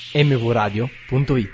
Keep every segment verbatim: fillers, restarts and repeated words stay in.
emme vu radio punto it.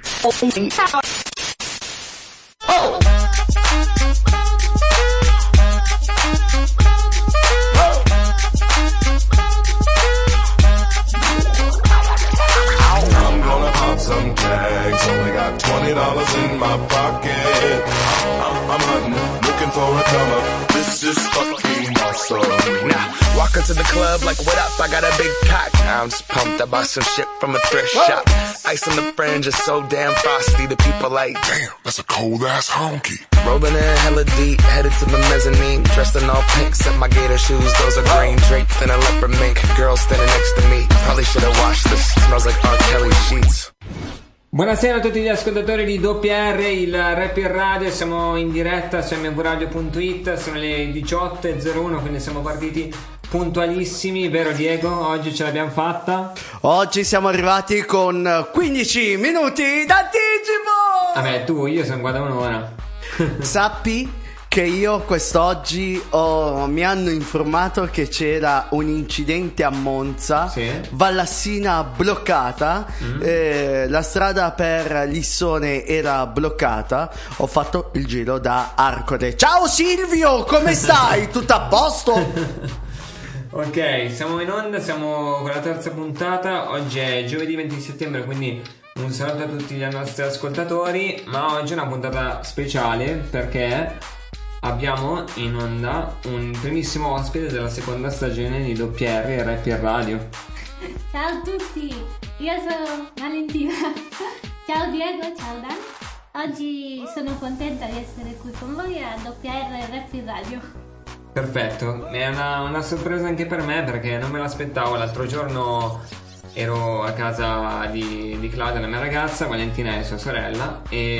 Some tags, only got twenty dollars in my pocket. I'm, I'm hunting, looking for a come up. This is fucking awesome. Now, walk into the club like, what up? I got a big cock. I'm just pumped. I bought some shit from a thrift Whoa. shop. Ice on the fringe is so damn frosty. The people like, damn, that's a cold ass honky. Rolling in hella deep, headed to the mezzanine. Dressed in all pink, set my gator shoes. Those are green draped in a leopard mink. Girl standing next to me. Probably should have washed this. Smells like R. Kelly sheets. Buonasera a tutti gli ascoltatori di W R, il Rap in Radio, siamo in diretta su emme vu radio punto it, sono le diciotto e zero uno, quindi siamo partiti puntualissimi, vero Diego? Oggi ce l'abbiamo fatta? Oggi siamo arrivati con quindici minuti d'anticipo! Vabbè, tu, io sono guarda un'ora. Sappi che io quest'oggi ho, mi hanno informato che c'era un incidente a Monza, sì. Vallassina bloccata, mm. eh, la strada per Lissone era bloccata, ho fatto il giro da Arcore. Ciao Silvio, come stai? Tutto a posto? Ok, siamo in onda, siamo con la terza puntata, oggi è giovedì venti settembre, quindi un saluto a tutti gli nostri ascoltatori, ma oggi è una puntata speciale perché abbiamo in onda un primissimo ospite della seconda stagione di W R, Rap in Radio. Ciao a tutti, io sono Valentina. Ciao Diego, ciao Dan. Oggi sono contenta di essere qui con voi a W R Rap in Radio. Perfetto, è una, una sorpresa anche per me perché non me l'aspettavo. L'altro giorno ero a casa di, di Claudia, la mia ragazza, Valentina e sua sorella,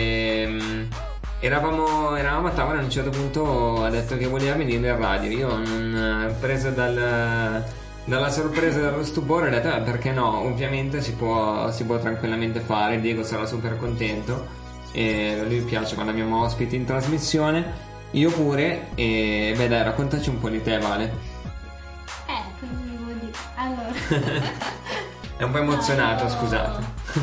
e Eravamo, eravamo a tavola e a un certo punto ha detto che voleva venire in radio. Io non, preso dal, dalla sorpresa e dallo stupore ho detto eh, perché no, ovviamente si può, si può tranquillamente fare. Diego sarà super contento e a lui piace quando abbiamo ospiti in trasmissione, io pure. E beh dai, raccontaci un po' di te, Vale. Eh, quindi vuol dire, allora è un po' emozionato, no, io... scusate.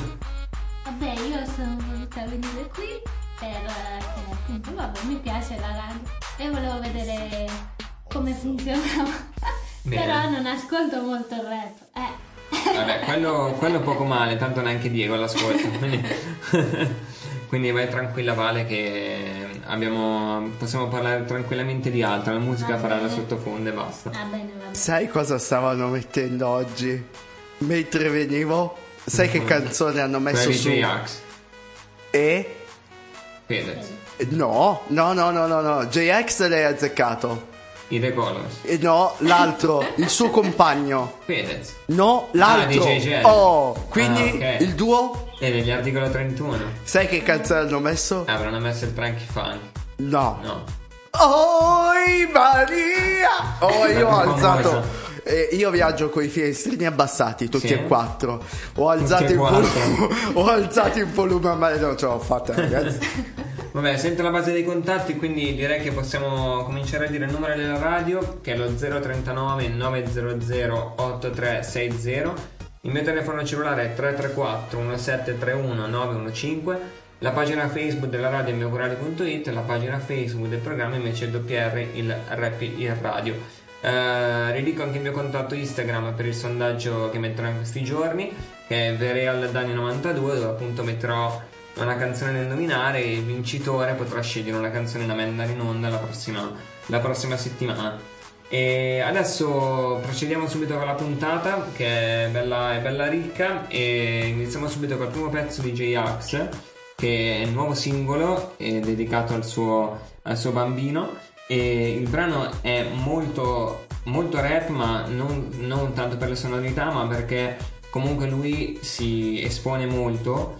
Vabbè, io sono voluta venire qui perché appunto vabbè, mi piace la radio e volevo vedere come funzionava. Però non ascolto molto il rap, eh. Vabbè, quello, quello poco male, tanto neanche Diego l'ascolta, quindi, quindi vai tranquilla Vale che abbiamo, possiamo parlare tranquillamente di altro, la musica farà la sottofondo e basta. Va bene, va bene. Sai cosa stavano mettendo oggi? Mentre venivo, sai che canzone hanno messo Quelli su? J-Ax E? Fedez. No, no, no, no, no, no. J-Ax l'hai azzeccato. I The Colors. E no, l'altro, il suo compagno. Fedez. No, l'altro. Ah, D J Jelly. Oh, quindi ah, okay. il duo? E degli articolo trentuno. Sai che canzone hanno messo? Avranno messo il Tranky Fun. No. No. Oh Maria! Oh, io ho alzato. Eh, io viaggio con i finestrini abbassati, tutti sì? e quattro. Ho alzato il volume. Ho alzato il volume, ma non ce l'ho fatta, ragazzi. Vabbè, sento la base dei contatti, quindi direi che possiamo cominciare a dire il numero della radio, che è lo zero trentanove nove zero zero otto tre sei zero. Il mio telefono cellulare è tre tre quattro uno sette tre uno nove uno cinque. La pagina Facebook della radio è emme vu radio punto it. La pagina Facebook del programma invece è W R, il Rap in Radio. Uh, ridico anche il mio contatto Instagram per il sondaggio che metterò in questi giorni, che è verealdani novantadue, dove appunto metterò una canzone da indovinare e il vincitore potrà scegliere una canzone da mandare in onda la prossima, la prossima settimana. E adesso procediamo subito con la puntata, che è bella, è bella ricca, e iniziamo subito col primo pezzo di J-Ax, che è il nuovo singolo, è dedicato al suo, al suo bambino. E il brano è molto, molto rap, ma non, non tanto per le sonorità, ma perché comunque lui si espone molto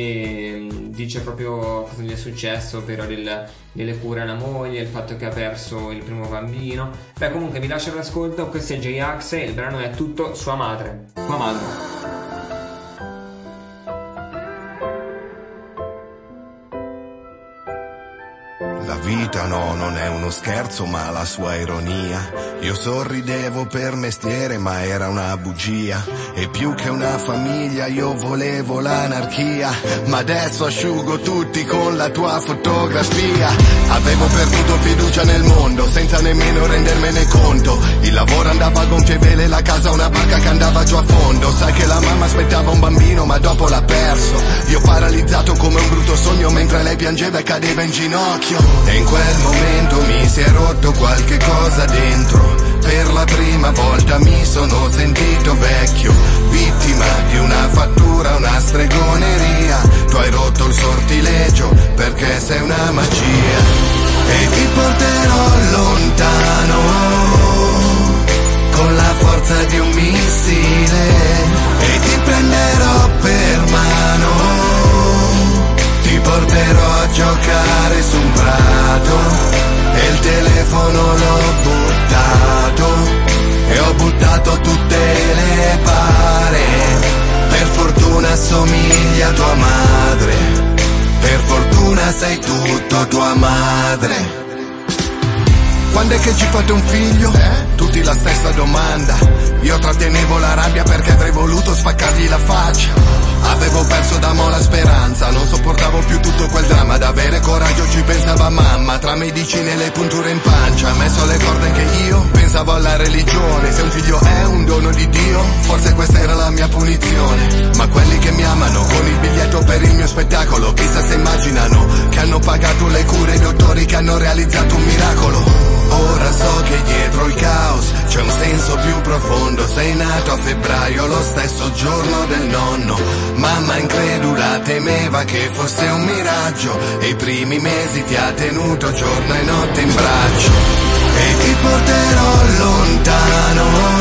e dice proprio cosa gli è successo, ovvero del, delle cure alla moglie, il fatto che ha perso il primo bambino. Beh, comunque vi lascio all'ascolto. Questo è J-Ax e il brano è tutto sua madre. Sua madre. La vita, no, non è uno scherzo ma la sua ironia. Io sorridevo per mestiere ma era una bugia, e più che una famiglia io volevo l'anarchia. Ma adesso asciugo tutti con la tua fotografia. Avevo perduto fiducia nel mondo senza nemmeno rendermene conto. Il lavoro andava a gonfie vele, la casa una barca che andava giù a fondo. Sai che la mamma aspettava un bambino ma dopo l'ha perso. Io paralizzato come un brutto sogno mentre lei piangeva e cadeva in ginocchio. E in quel momento mi si è rotto qualche cosa dentro. Per la prima volta mi sono sentito vecchio, vittima di una fattura, una stregoneria. Tu hai rotto il sortilegio perché sei una magia, e ti porterò lontano con la forza di un missile, e ti prenderò per mano, ti porterò a giocare su un prato. E il telefono l'ho buttato, e ho buttato tutte le pare. Per fortuna assomiglia a tua madre, per fortuna sei tutto tua madre. Quando è che ci fate un figlio? Eh? Tutti la stessa domanda. Io trattenevo la rabbia perché avrei voluto spaccargli la faccia. Avevo perso da mo' la speranza, non sopportavo più tutto quel dramma. D'avere coraggio ci pensava mamma, tra medicine e le punture in pancia. Messo alle corde anche io, pensavo alla religione. Se un figlio è un dono di Dio, forse questa era la mia punizione. Ma quelli che mi amano con il biglietto per il mio spettacolo, chissà se immaginano che hanno pagato le cure i dottori che hanno realizzato un miracolo. Ora so che dietro il caos c'è un senso più profondo. Sei nato a febbraio, lo stesso giorno del nonno. Mamma incredula temeva che fosse un miraggio, e i primi mesi ti ha tenuto giorno e notte in braccio. E ti porterò lontano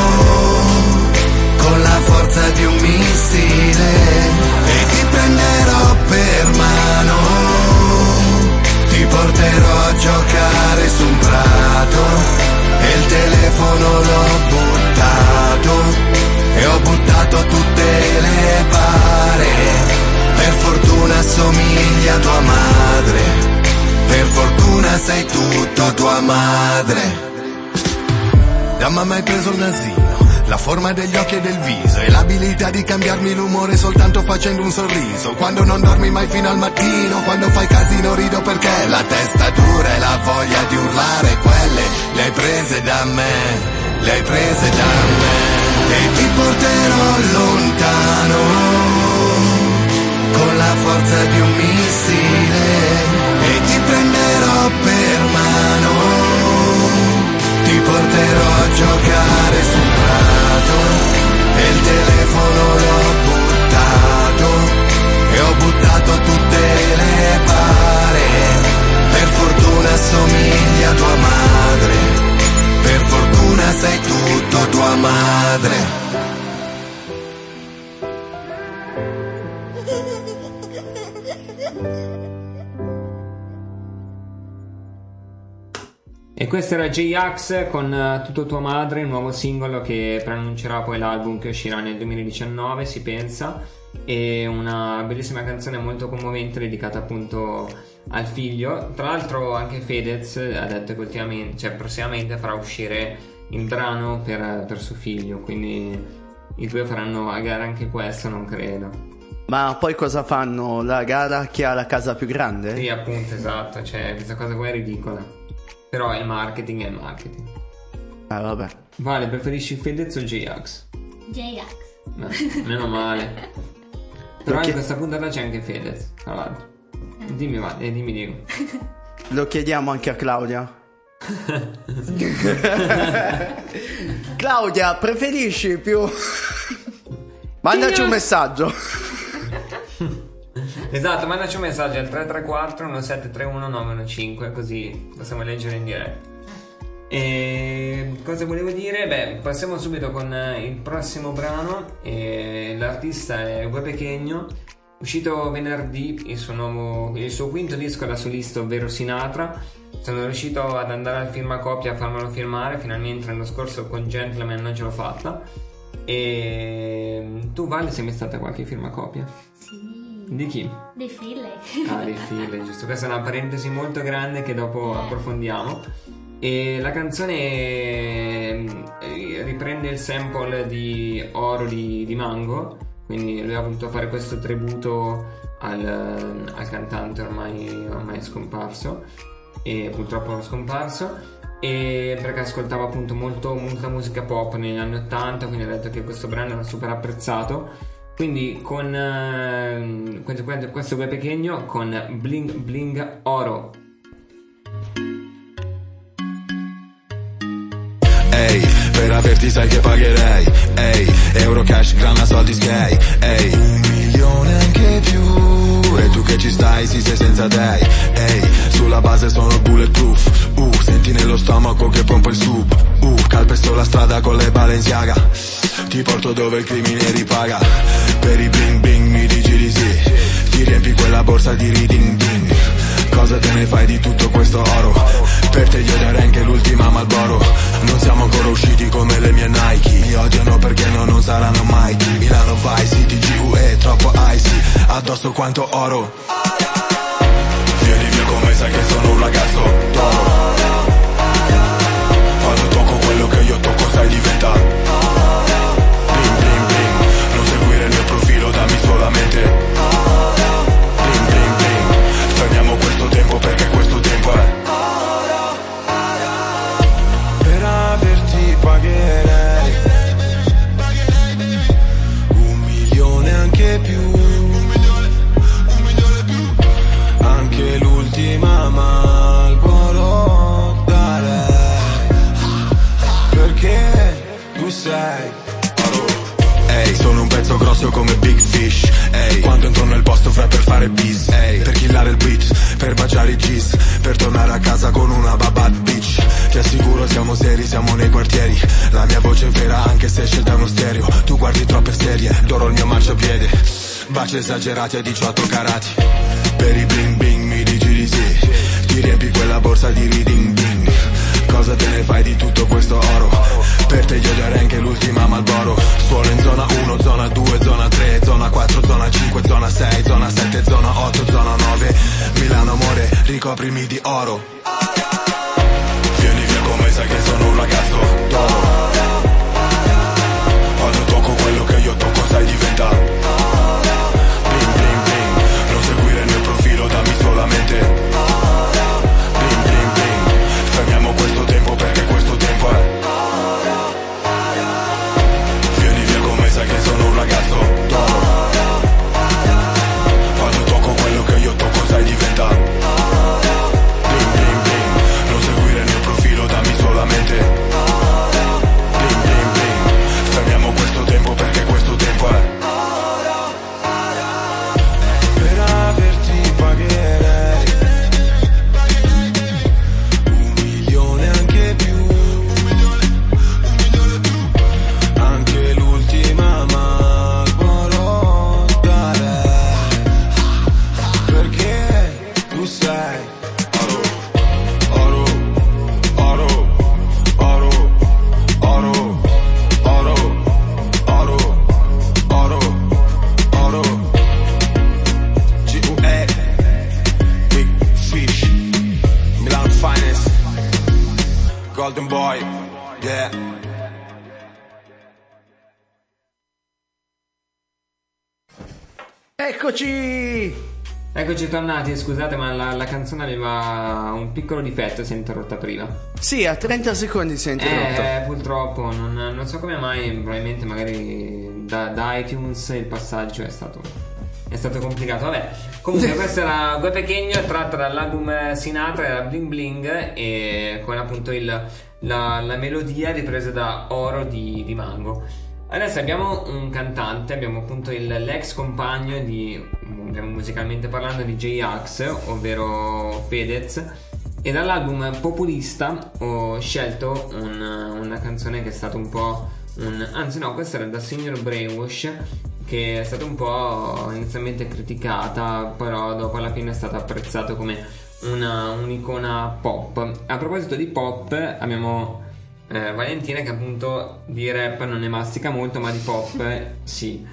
con la forza di un missile, e ti prenderò per mano, ti porterò a giocare su un prato. E il telefono l'ho buttato, e ho buttato tutte le pare. Per fortuna assomiglia a tua madre, per fortuna sei tutto tua madre. Da mamma hai preso il nasino, la forma degli occhi e del viso, e l'abilità di cambiarmi l'umore soltanto facendo un sorriso. Quando non dormi mai fino al mattino, quando fai casino rido perché la testa dura e la voglia di urlare, quelle le hai prese da me, le hai prese da me. E ti porterò lontano con la forza di un missile, e ti prenderò per mano, ti porterò a giocare su un prato. E il telefono l'ho buttato, e ho buttato tutte le pare. Per fortuna assomiglia a tua madre, per fortuna sei tutto tua madre. E questo era J-Ax con uh, Tutto tua madre, il nuovo singolo che preannuncerà poi l'album che uscirà nel duemiladiciannove, si pensa. E una bellissima canzone molto commovente dedicata appunto al figlio. Tra l'altro anche Fedez ha detto che ultimamente, cioè prossimamente farà uscire il brano per, per suo figlio, quindi i due faranno a gara anche questo, non credo. Ma poi cosa fanno? La gara chi ha la casa più grande? Sì, appunto, esatto, cioè questa cosa qua è ridicola. Però il marketing è il marketing. Ah, vabbè. Vale, preferisci Fedez o J-Ax? J-Ax. No, meno male. Però Lo in chi- questa puntata c'è anche Fedez, tra l'altro. Dimmi, va, eh, dimmi Diego. Lo chiediamo anche a Claudia. Claudia, preferisci più... Mandaci un messaggio. Esatto, mandaci un messaggio al tre tre quattro uno sette tre uno nove uno cinque, così possiamo leggere in diretta. E cosa volevo dire? Beh, passiamo subito con il prossimo brano. E l'artista è Gue Pequeno, uscito venerdì il suo, nuovo, il suo quinto disco da solista, ovvero Sinatra. Sono riuscito ad andare al firmacopia a farmelo firmare, finalmente l'anno scorso con Gentleman non ce l'ho fatta. E tu, Vale, sei mai stata a qualche firmacopia? Sì. Di chi? Dei Fille. Ah, dei Fille, giusto. Questa è una parentesi molto grande che dopo Eh. approfondiamo. E la canzone eh, riprende il sample di Oro di, di Mango, quindi lui ha voluto fare questo tributo al, al cantante ormai, ormai scomparso, e purtroppo scomparso, e perché ascoltava appunto molto, molta musica pop negli anni ottanta, quindi ha detto che questo brano era super apprezzato. Quindi con eh, questo, questo Gue Pequeño con Bling Bling Oro. Ehi, per averti sai che pagherei. Ehi, euro cash, grana, soldi sgay. Ehi, un milione anche più. E tu che ci stai, sì sei senza dei. Ehi, sulla base sono bulletproof. Uh, senti nello stomaco che pompa il sub. Uh, calpesto la strada con le Balenciaga. Ti porto dove il crimine ripaga. Per i bling bling mi dici di sì. Ti riempi quella borsa di reading ding. Cosa te ne fai di tutto questo oro? Per te io darei anche l'ultima Marlboro. Non siamo ancora usciti come le mie Nike. Mi odiano perché no, non saranno mai. Milano Vice, T G U E, troppo icy. Addosso quanto oro. Vieni via come sai che sono un ragazzo d'oro. Quando tocco quello che io tocco sai diventa bling bling bling. Non seguire il mio profilo, dammi solamente bling bling bling. Fermiamo questo tempo perché questo tempo è per averti pagherei un milione anche più. Anche l'ultima Marlboro darei. Perché tu sei ehi, sono un pezzo grosso come Big Fish. Ehi, quando entro nel posto fra per fare bis. Ehi, per killare il beat, per baciare i G's, per tornare a casa con una bad bitch. Ti assicuro siamo seri, siamo nei quartieri. La mia voce è vera anche se scelta uno stereo. Tu guardi troppe serie, d'oro il mio marciapiede. Baci esagerati a diciotto carati. Per i bling bling mi dici di sì. Ti riempi quella borsa di reading ding. Cosa te ne fai di tutto questo oro? Per te io darei anche l'ultima Marlboro. Suolo in zona uno, zona due, zona tre, zona quattro, zona cinque, zona sei, zona sette, zona otto, zona nove. Milano amore, ricoprimi di oro. Vieni via come sai che sono un ragazzo d'oro. Quando tocco quello che io tocco sai diventa bling bling bling. Non seguire il mio profilo, dammi solamente bling bling bling. Fermiamo questo tempo perché questo tempo è vieni via come sai che sono un ragazzo d'oro. Quando tocco quello che io tocco sai diventa bling bling bling. Non seguire il mio profilo, dammi solamente bling bling bling. Fermiamo questo tempo perché questo tempo è per averti pagherei un milione anche più. Anche l'ultima Marlboro darei. Perché tu sei oro, oro, oro, oro, oro, oro, oro, oro, oro. G U E, Big Fish, Milano Finest, Golden Boy, yeah. Eccoci! Eccoci tornati, scusate ma la, la canzone aveva un piccolo difetto, si è interrotta prima. Sì, a trenta secondi si è interrotto. Eh, purtroppo, non, non so come mai, probabilmente magari da, da iTunes il passaggio è stato, è stato complicato. Vabbè, comunque questa era Gue Pequeño, tratta dall'album Sinatra, era Bling Bling, e con appunto il, la, la melodia ripresa da Oro di, di Mango. Adesso abbiamo un cantante, abbiamo appunto il, l'ex compagno di, musicalmente parlando, di J-Ax, ovvero Fedez, e dall'album Populista ho scelto un, una canzone che è stata un po' un... anzi no, questa era da Signor Brainwash, che è stata un po' inizialmente criticata, però dopo alla fine è stata apprezzata come una, un'icona pop. A proposito di pop, abbiamo... Eh, Valentina che appunto di rap non ne mastica molto, ma di pop sì.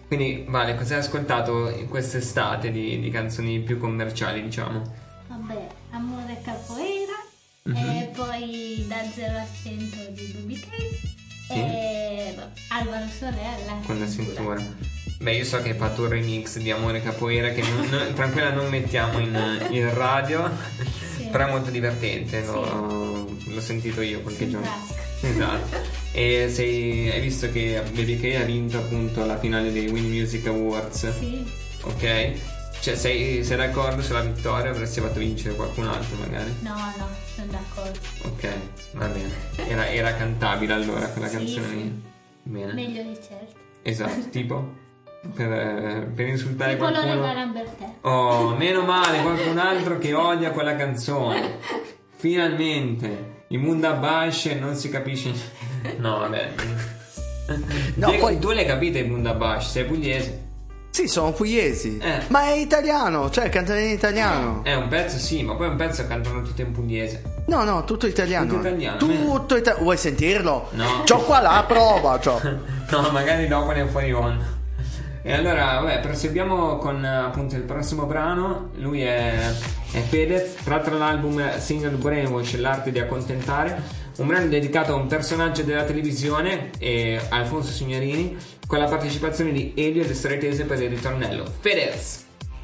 Quindi, Vale, cosa hai ascoltato in quest'estate di, di canzoni più commerciali, diciamo? Vabbè, Amore Capoeira, Mhm. e poi Da zero a cento di Baby K, Sì. e vabbè, Alvaro Soler, Con la cintura. Beh, io so che hai fatto un remix di Amore Capoeira che non, non- tranquilla non mettiamo in, in radio, Sì. però è molto divertente, l'ho, l'ho sentito io qualche Sì, giorno. tasca. Esatto. E sei, hai visto che Baby K ha vinto appunto la finale dei Win Music Awards? Sì, Ok? Cioè sei, sei d'accordo sulla vittoria? Avresti fatto vincere qualcun altro magari? no, no, sono d'accordo. Ok, va bene. Era, era cantabile allora quella Sì, canzone sì. lì. Bene. Meglio di certo. Esatto, tipo? Per, eh, per insultare Tipo qualcuno. Lorena Lambertè. Oh, meno male, qualcun altro che odia quella canzone. Finalmente. I Mundabash non si capisce. No, vabbè. No, Te- poi- Tu l'hai capito i Mundabash, sei pugliese. Sì, sono pugliesi. Eh. Ma è italiano, cioè cantano in italiano. È un pezzo sì, ma poi un pezzo cantano tutto in pugliese. No, no, tutto italiano. Tutto italiano, Tutto italiano. Vuoi sentirlo? No. C'ho qua la prova, c'ho. No, magari dopo ne fuori on. E allora, vabbè, proseguiamo con eh, appunto il prossimo brano. Lui è, è Fedez, tratto dall'album Single Brainwash, l'arte di accontentare. Un brano dedicato a un personaggio della televisione, e Alfonso Signorini, con la partecipazione di Elio e Stretese per il ritornello. Fedez.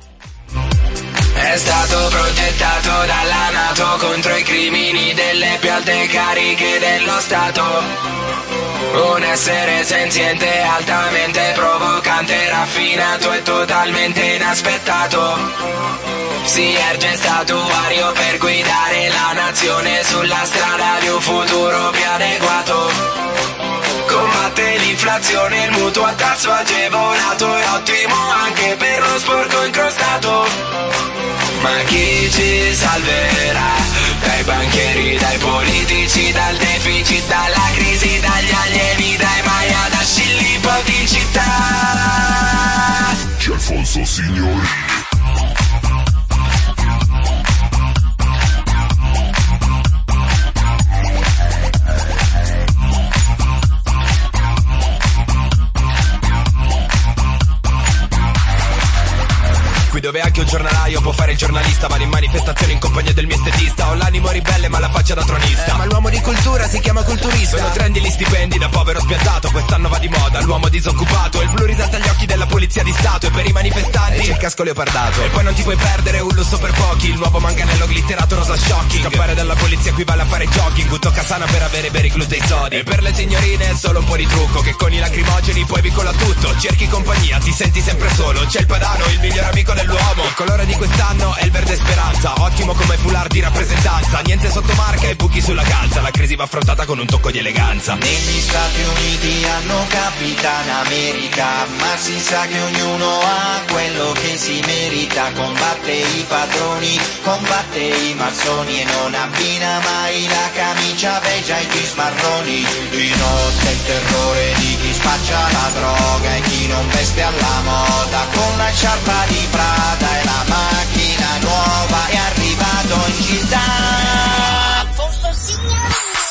È stato progettato dalla NATO contro i crimini delle più alte cariche dello Stato. Un essere senziente, altamente provocante, raffinato e totalmente inaspettato. Si erge statuario per guidare la nazione sulla strada di un futuro più adeguato. Combatte l'inflazione, il mutuo a tasso agevolato, è ottimo anche per lo sporco incrostato. Ma chi ci salverà? Dai banchieri, dai politici, dal deficit, dalla crisi, dagli allievi, dai Maia, da scillipoti in città. C'è Alfonso Signori. Qui dove anche un giornalaio può fare il giornalista, vado in manifestazione in compagnia del mio estetista. Ho l'animo ribelle ma la faccia da tronista, eh, ma l'uomo di cultura si chiama culturista. Sono trendy gli stipendi da povero spiantato, quest'anno va di moda l'uomo disoccupato. Il blu risalta agli occhi della polizia di stato, e per i manifestanti c'è il casco leopardato. E poi non ti puoi perdere un lusso per pochi, il nuovo manganello glitterato rosa shocking. Scappare dalla polizia equivale a fare jogging, butto casana per avere veri glutei sodi. E per le signorine è solo un po' di trucco, che con i lacrimogeni poi vicola tutto. Cerchi compagnia, ti senti sempre solo, c'è il padano, il miglior amico dell'uomo. Il colore di quest'anno è il verde speranza, ottimo come foulard di rappresentanza. Niente sottomarca e buchi sulla calza, la crisi va affrontata con un tocco di eleganza. Negli Stati Uniti hanno Capitan America, ma si sa che ognuno ha quello che si merita. Combatte i padroni, combatte i massoni, e non abbina mai la camicia begia e gli smarroni. Di notte il terrore di chi spaccia la droga e chi non veste alla moda, con la sciarpa di Prada e la macchina nuova è arrivato in città. Alfonso Signori.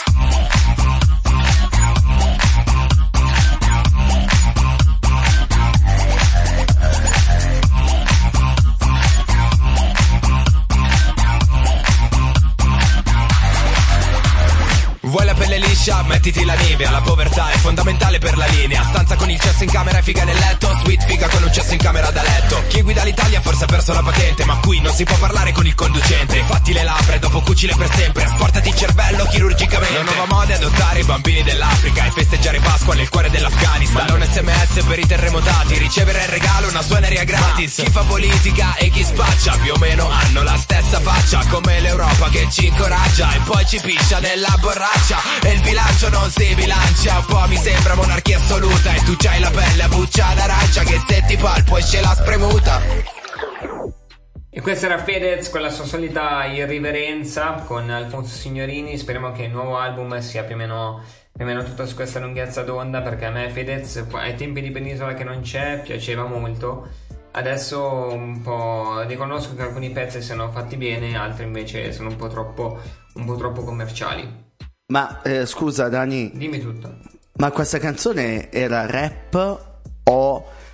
Vuoi la pelle liscia? Mettiti la Nivea. La povertà è fondamentale per la linea. Stanza con il cesso in camera e figa nel letto. Sweet figa con un cesso in camera da letto. Chi guida l'Italia forse ha perso la patente, ma qui non si può parlare con il conducente. Fatti le labbra e dopo cucile per sempre. Asportati il cervello chirurgicamente. La nuova moda è adottare i bambini dell'Africa e festeggiare Pasqua nel cuore dell'Afghanistan. Manda un sms per i terremotati, ricevere il regalo una suoneria gratis. Ma chi fa politica e chi spaccia più o meno hanno la stessa faccia, come l'Europa che ci incoraggia e poi ci piscia nella borraccia. E il bilancio non si bilancia, un po' mi sembra monarchia assoluta. E tu c'hai la pelle a buccia d'arancia, che se ti palpo esce la spremuta. E questa era Fedez con la sua solita irriverenza con Alfonso Signorini. Speriamo che il nuovo album sia più o meno, più o meno tutto su questa lunghezza d'onda, perché a me Fedez ai tempi di Penisola che non c'è piaceva molto. Adesso un po' riconosco che alcuni pezzi siano fatti bene, altri invece sono un po' troppo, un po' troppo commerciali. Ma eh, scusa Dani, Dimmi tutto. ma questa canzone era rap o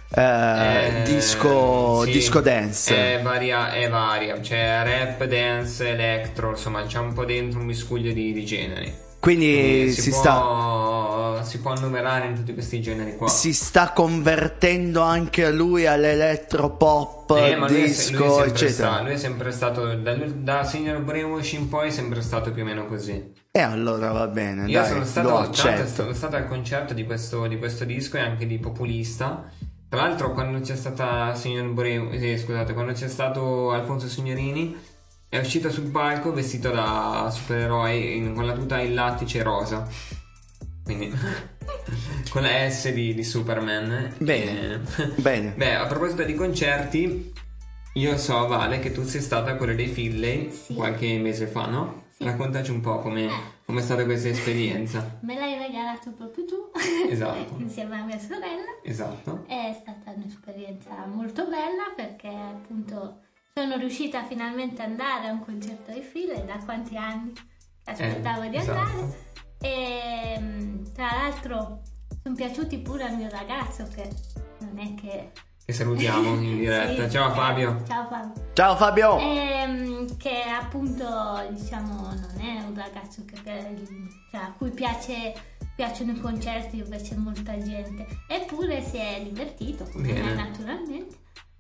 eh, Eh, disco, sì, disco dance. È varia, è varia, c'è rap, dance, electro, insomma c'è un po' dentro un miscuglio di, di generi. Quindi Quindi si, si, sta può, si può annumerare in tutti questi generi qua. si sta convertendo anche lui all'elettropop, Eh, ma lui è se- lui è disco, sempre eccetera. sta- lui è sempre stato da, da Signor Brainwash in poi è sempre stato più o meno così. E allora va bene, Io dai, sono lo stato, tra l'altro, accetto. sono stato al concerto di questo, di questo disco e anche di Populista. Tra l'altro quando c'è stata Signor Brainwash, sì, scusate, quando c'è stato Alfonso Signorini è uscito sul palco vestito da supereroe in- con la tuta in lattice rosa. Quindi con la S di, di Superman. Bene, E- bene. Beh, a proposito di concerti, io so, Vale, che tu sei stata a quello dei Finlay Sì. qualche mese fa, no? Sì. Raccontaci un po' come è stata questa esperienza. Me l'hai regalato proprio tu. Esatto. Insieme a mia sorella. Esatto. È stata un'esperienza molto bella perché appunto sono riuscita finalmente ad andare a un concerto di Finlay da quanti anni che aspettavo Eh, di esatto. andare. E mh, tra l'altro sono piaciuti pure al mio ragazzo che non è che... Che salutiamo in diretta. Sì, Ciao eh, Fabio. Ciao Fabio. Ciao Fabio. Ehm, che appunto diciamo non è un ragazzo che, che- cioè, a cui piace, piacciono i concerti dove c'è molta gente, eppure si è divertito come Bene. me, naturalmente.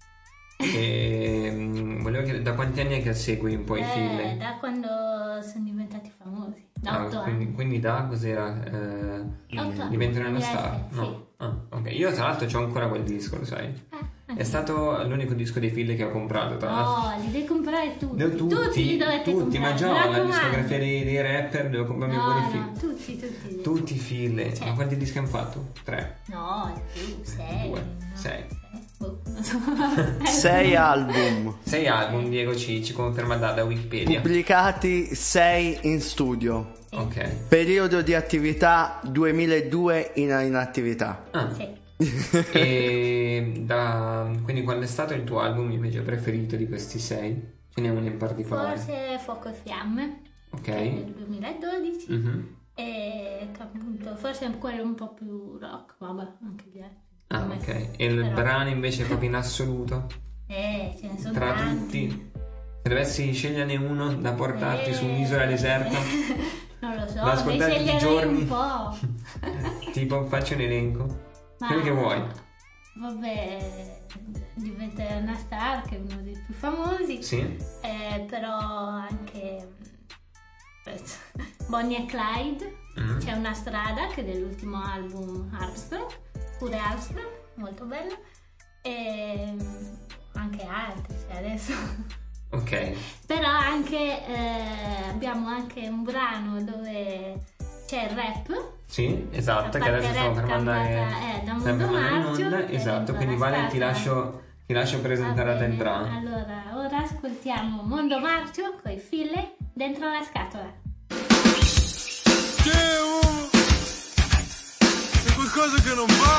E, mm, volevo chiedere, da quanti anni è che segui un po' i Eh, Finlay? da quando sono diventati famosi, da Ah, otto quindi, anni. quindi da cos'era? Eh, Otto anni. diventare una Eh, star? sì, No. Ah, ok. Io tra l'altro c'ho ancora quel disco, lo sai? sì. Eh, È anche stato l'unico disco dei Finlay che ho comprato, tra l'altro. io. No, li devi comprare tutti. Devo tutti, tutti li dovete tutti, ma comprare. già mi ho la raccomando. discografia dei, dei rapper, devo comprarmi No, un po' di no, Finlay. tutti, tutti. Tutti i Finlay. Cioè. Ma quanti dischi hanno fatto? Tre. No, di più, sei. Due, no, sei. Boh, non so. Sei album Sei album, Diego ci, ci conferma da, da Wikipedia. pubblicati, sei in studio. Ok. Periodo di attività duemiladue in, in attività. Ah. Sì. E da, quindi qual è stato il tuo album invece preferito di questi sei? Ce n'è uno in particolare? Forse Fuoco e Fiamme, Ok. che è del duemiladodici, Mhm. e che appunto forse è quello un po' più rock, vabbè, anche gli altri. Ah, Come- ok. E il però- brano invece proprio in assoluto? Eh, ce ne sono Tra tanti. tutti? Se dovessi sceglierne uno da portarti Eh, su un'isola deserta? Non lo so, Da ne ascoltare tutti i sceglierei giorni? un po'. Tipo, faccio un elenco. Ma- Quelli che vuoi. Vabbè, diventerà una star, che è uno dei più famosi. Sì? Eh, però anche aspetta, Bonnie e Clyde, Mm. c'è una strada che è dell'ultimo album Armstrong, pure Armstrong, molto bello, e anche altri, cioè adesso. Ok. Però anche eh, abbiamo anche un brano dove c'è il rap. Sì, esatto, La che adesso parte stiamo per rap mandare, cantata, eh, da stiamo per Mondo mandare in Marcio, onda. che Esatto, dentro quindi la Vale ti scatola. lascio, ti lascio presentare Va a te il bene, brano. Allora, ora ascoltiamo Mondo Marcio con i Finlay dentro la scatola. C'è un... C'è qualcosa che non va.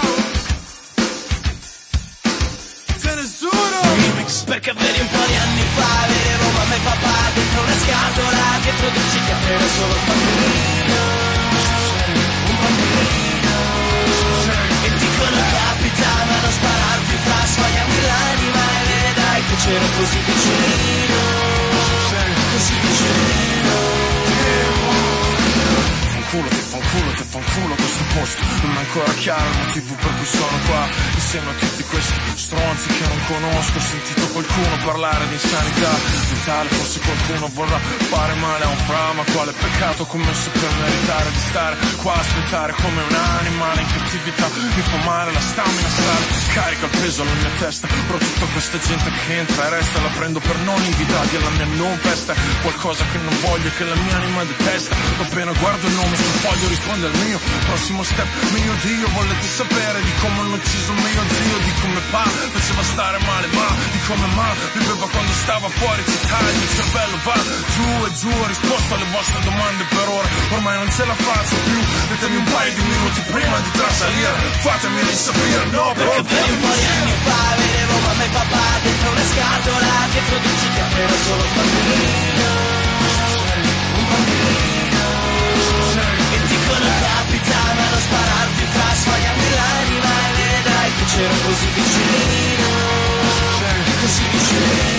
C'è nessuno. Remix, perché vedi un po' di anni fa vedevo mamma e papà dentro una scatola, dietro di un psichiatra solo un bambino, un bambino, e dicono capitano a non spararti fra, sbagliami l'anima e vedrai che c'ero così vicino, così vicino. Fanculo, ti fanculo, ti fanculo questo posto. Non è ancora chiaro il motivo per cui sono qua. Insieme a tutti questi stronzi che non conosco. Ho sentito qualcuno parlare di insanità mentale. Forse qualcuno vorrà fare male a un fra. Ma quale peccato ho commesso per meritare di stare qua a aspettare come un animale in cattività. Mi fa male la stamina, sale, carica il peso alla mia testa. Però tutta questa gente che entra e resta la prendo per non invitati alla mia non festa. Qualcosa che non voglio e che la mia anima detesta. Appena guardo il nome sul foglio risponde al mio prossimo step, mio Dio. Volete sapere di come hanno ucciso mio zio, di come pa faceva stare male, ma di come ma viveva quando stava fuori città. Il mio cervello va giù e giù, ho risposto alle vostre domande per ora, ormai non ce la faccio più. Datemi un paio di minuti prima di trasalire, fatemi risapire, no bro. Perché per un po' di anni fa vedevo mamma e papà dentro una scatola, dietro di un psichiatra ero solo un bambino, un bambino, e dicono capitano a non spararti fra, sbagliami l'anima e vedrai che c'ero c'ero così vicino, così vicino.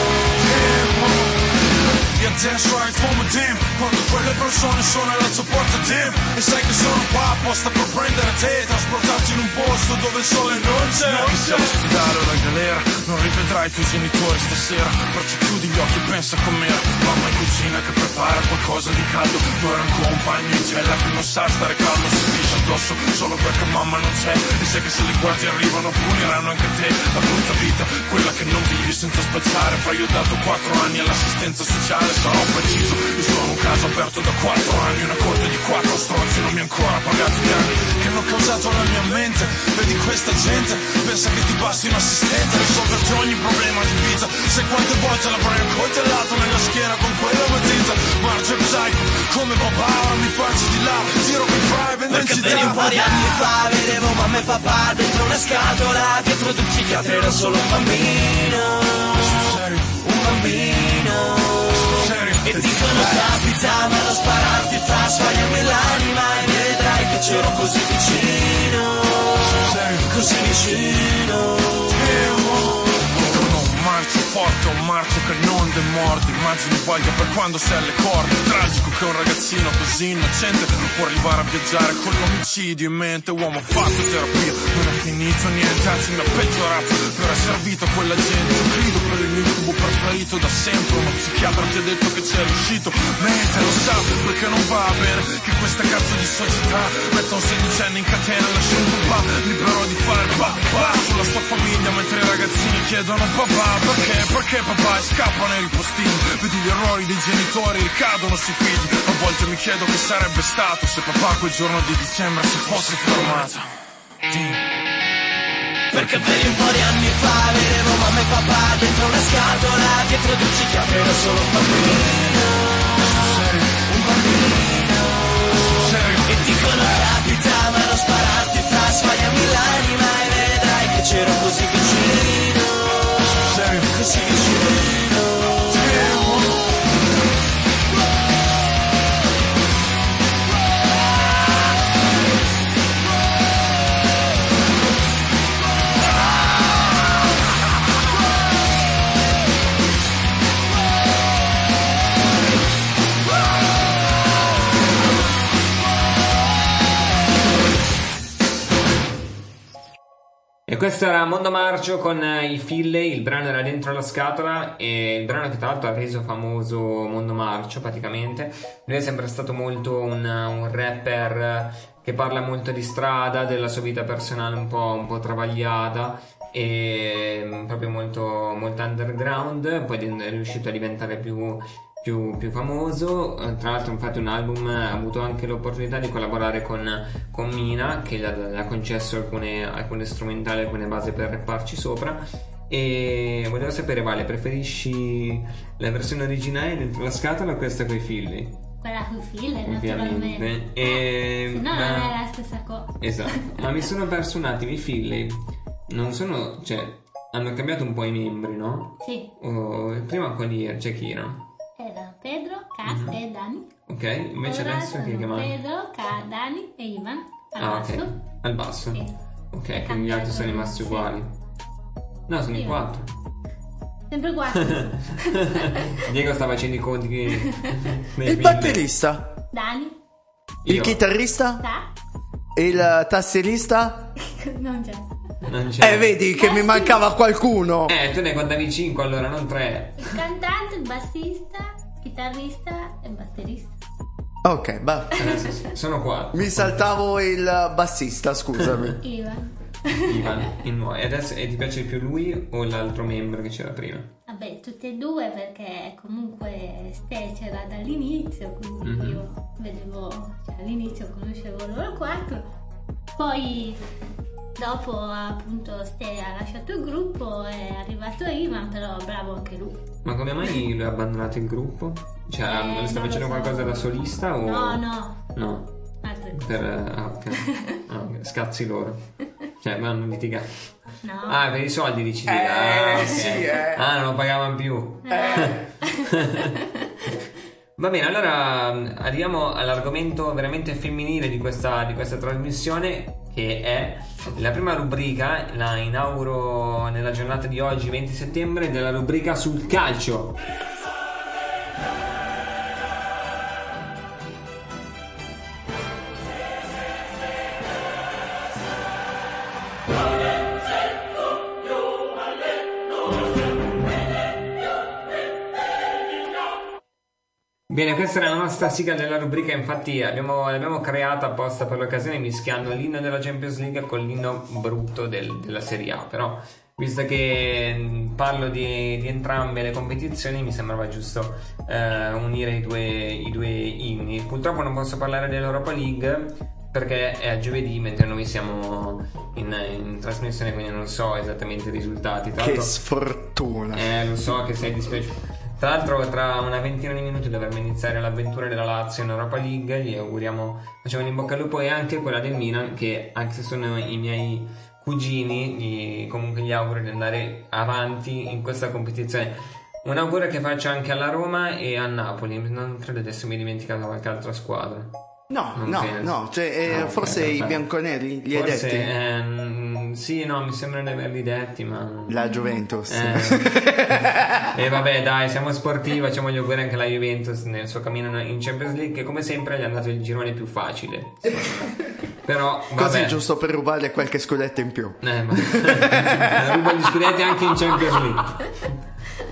E adesso hai come damn, quando quelle persone sono alla tua porta damn. E sai che sono qua apposta per prendere te, trasportarti in un posto dove il sole non c'è. Che sia l'ospedale o la galera, non rivedrai i tuoi genitori stasera. Perciò chiudi gli occhi e pensa com'era mamma in cucina che prepara qualcosa di caldo. Tu eri un compagno in cella che non sa stare calmo, si piscia addosso solo perché mamma non c'è. E sai che se li guardi arrivano puniranno anche te. La brutta vita, quella che non vivi senza spacciare. Fra io ho dato quattro anni all'assistenza sociale, sarò preciso, io sono un caso aperto da quattro anni. Una corte di quattro stronzi non mi ha ancora pagato gli anni che hanno causato alla mia mente. Vedi questa gente, pensa che ti basti un assistente a risolverti ogni problema di vita. Sai quante volte l'avrei accoltellato nella schiena con quella matita. Marcio e psycho, come papà, ora mi faccio di là, tiro con fry, vendo in città. Perché vedi un po' di anni fa, vedevo mamma e papà dentro una scatola, dietro del psichiatra ero solo un bambino, un bambino. E dicono capita, ma non spararti fa, sbagliami l'anima e vedrai che c'ero così vicino, così vicino. Marcio forte, un marcio che non demordi. Immagini voglia per quando sei alle corde. Tragico che un ragazzino così innocente può arrivare a viaggiare con l'omicidio in mente. Uomo fatto terapia, non è finito niente, anzi mi ha peggiorato per essere servito a quella gente. Io grido per il mio incubo preferito da sempre. Uno psichiatra ti ha detto che c'è riuscito, mente lo sa perché non va bene che questa cazzo di società metta un sedicenne in catena lasciando un pa libero di fare pa pa sulla sua famiglia mentre i ragazzini chiedono papà. Perché? Perché papà e scappano i ripostini. Vedi gli errori dei genitori ricadono sui figli. A volte mi chiedo che sarebbe stato se papà quel giorno di dicembre si fosse fermato. Dimmi. Perché vedi un po' di anni fa vedevo mamma e papà dentro una scatola, dietro del psichiatra ero solo un bambino, un bambino. E dicono capita ma non spararti fa, sbagliami l'anima e vedrai che c'ero così vicino, così vicino. E questo era Mondo Marcio con i Filley, il brano era Dentro la scatola, e il brano che tra l'altro ha reso famoso Mondo Marcio praticamente. Lui è sempre stato molto un, un rapper che parla molto di strada, della sua vita personale un po', un po' travagliata e proprio molto, molto underground. Poi è riuscito a diventare più... Più, più famoso. Tra l'altro infatti un album ha avuto anche l'opportunità di collaborare con, con Mina, che gli ha, gli ha concesso alcune, alcune strumentali, alcune basi per rapparci sopra. E volevo sapere, Vale, preferisci la versione originale Dentro la scatola o questa coi Filley? Quella coi Filley, ovviamente. naturalmente. E, Se no ma... non è la stessa cosa. Esatto. Ma mi sono perso un attimo, i Filley non sono, cioè hanno cambiato un po' i membri, no? Sì. O, prima quelli, c'è chi era? Era Pedro, Cas mm-hmm. e Dani. Ok, invece Ora adesso chi chiamano? Pedro, Ca, Dani e Ivan al ah, basso. ok, al basso. Sì. Ok, quindi gli altri sono rimasti sì. uguali. No, sono sì. in quattro. Sempre quattro. Diego sta facendo i conti che... Il batterista? Dani. Il Io. chitarrista? Ta. Il tastierista? Non c'è. Non c'è. Eh, vedi che mi mancava qualcuno. Eh, tu ne contavi cinque allora, non tre. Il cantante, il bassista, chitarrista e batterista. Ok, bah. Adesso sono quattro. Mi saltavo il bassista, scusami. Ivan. Ivan, in nuovo. E adesso e ti piace di più lui o l'altro membro che c'era prima? Vabbè, tutte e due perché comunque Ste c'era dall'inizio, quindi mm-hmm. io vedevo, cioè all'inizio conoscevo loro quattro, poi dopo appunto Ste ha lasciato il gruppo, è arrivato Ivan, però bravo anche lui. Ma come mai lui ha abbandonato il gruppo? Cioè, Eh, sta non facendo lo so. qualcosa da solista o... No, no, No, altre cose. per... Ah, ok. Ah, ok. Scazzi loro. Cioè, vanno litigati. No. Ah, per i soldi dici? Eh, ah, ok. sì, eh. Ah, non lo pagavano più. Eh. Va bene, allora arriviamo all'argomento veramente femminile di questa, di questa trasmissione, che è la prima rubrica, la inauguro nella giornata di oggi, venti settembre, della rubrica sul calcio. Bene, questa è la nostra sigla della rubrica, infatti abbiamo, l'abbiamo creata apposta per l'occasione mischiando l'inno della Champions League con l'inno brutto del, della Serie A, però visto che parlo di, di entrambe le competizioni mi sembrava giusto eh, unire i due, i due inni. Purtroppo non posso parlare dell'Europa League perché è a giovedì mentre noi siamo in, in trasmissione, quindi non so esattamente i risultati. Tra che sfortuna! Eh, lo so che sei dispiaciuto. Tra l'altro tra una ventina di minuti dovremmo iniziare l'avventura della Lazio in Europa League, gli auguriamo, facciamo in bocca al lupo, e anche quella del Milan, che anche se sono i miei cugini, gli, comunque gli auguro di andare avanti in questa competizione. Un augurio che faccio anche alla Roma e a Napoli, non credo di essermi dimenticato qualche altra squadra. No, non no, penso. no, cioè, eh, no forse okay, i bianconeri li hai forse, detti? Ehm, sì, no, mi sembra di averli detti, ma... La Juventus. Eh. E vabbè, dai, siamo sportivi, facciamo gli auguri anche alla Juventus nel suo cammino in Champions League, che come sempre gli è andato il girone più facile. Però, vabbè. Così giusto per rubare qualche scudetto in più. Eh, ma... ruba gli scudetti anche in Champions League.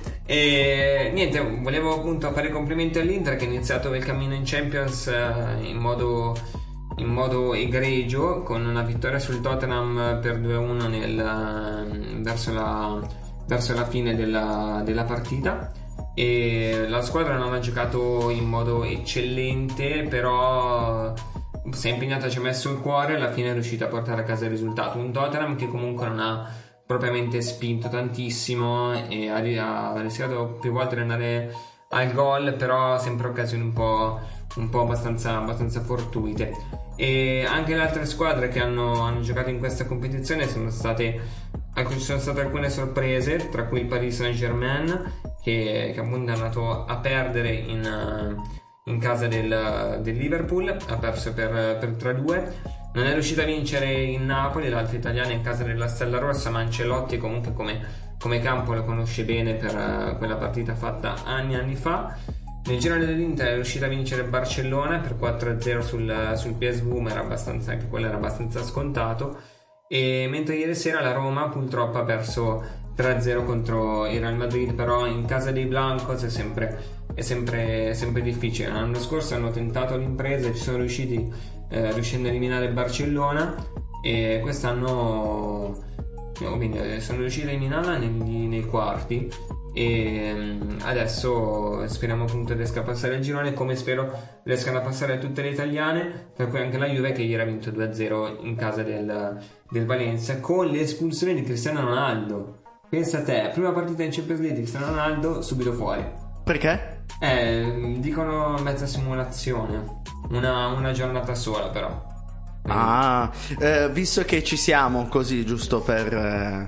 E niente, volevo appunto fare i complimenti all'Inter che ha iniziato il cammino in Champions eh, in modo in modo egregio, con una vittoria sul Tottenham per due a uno nel, verso, la, verso la fine della, della partita, e la squadra non ha giocato in modo eccellente, però si è impegnata, ci ha messo il cuore e alla fine è riuscita a portare a casa il risultato. Un Tottenham che comunque non ha propriamente spinto tantissimo e ha, ha rischiato più volte di andare al gol, però sempre occasioni un po', un po' abbastanza, abbastanza fortuite. E anche le altre squadre che hanno, hanno giocato in questa competizione sono state, ci sono state alcune sorprese, tra cui il Paris Saint-Germain che, che appunto è andato a perdere in, in casa del, del Liverpool, ha perso per, per tre a due. Non è riuscito a vincere in Napoli, l'altra italiana in casa della Stella Rossa, ma Ancelotti comunque come, come campo lo conosce bene per uh, quella partita fatta anni e anni fa. Nel girone dell'Inter è riuscito a vincere Barcellona per quattro a zero sul, sul P S V, ma era abbastanza, anche quello era abbastanza scontato. E mentre ieri sera la Roma purtroppo ha perso tre a zero contro il Real Madrid, però in casa dei Blancos è sempre, è sempre, è sempre difficile. L'anno scorso hanno tentato l'impresa e ci sono riusciti, eh, riuscendo a eliminare Barcellona, e quest'anno no, quindi sono riusciti a eliminarla negli, nei quarti, e adesso speriamo appunto riesca a passare il girone, come spero riescano a passare tutte le italiane, per cui anche la Juve che ieri ha vinto due a zero in casa del, del Valencia, con l'espulsione di Cristiano Ronaldo. Pensa a te, prima partita in Champions League di Cristiano Ronaldo, subito fuori. Perché? Eh, dicono mezza simulazione, una, una giornata sola però. Ah, eh, visto che ci siamo, così giusto per... Eh...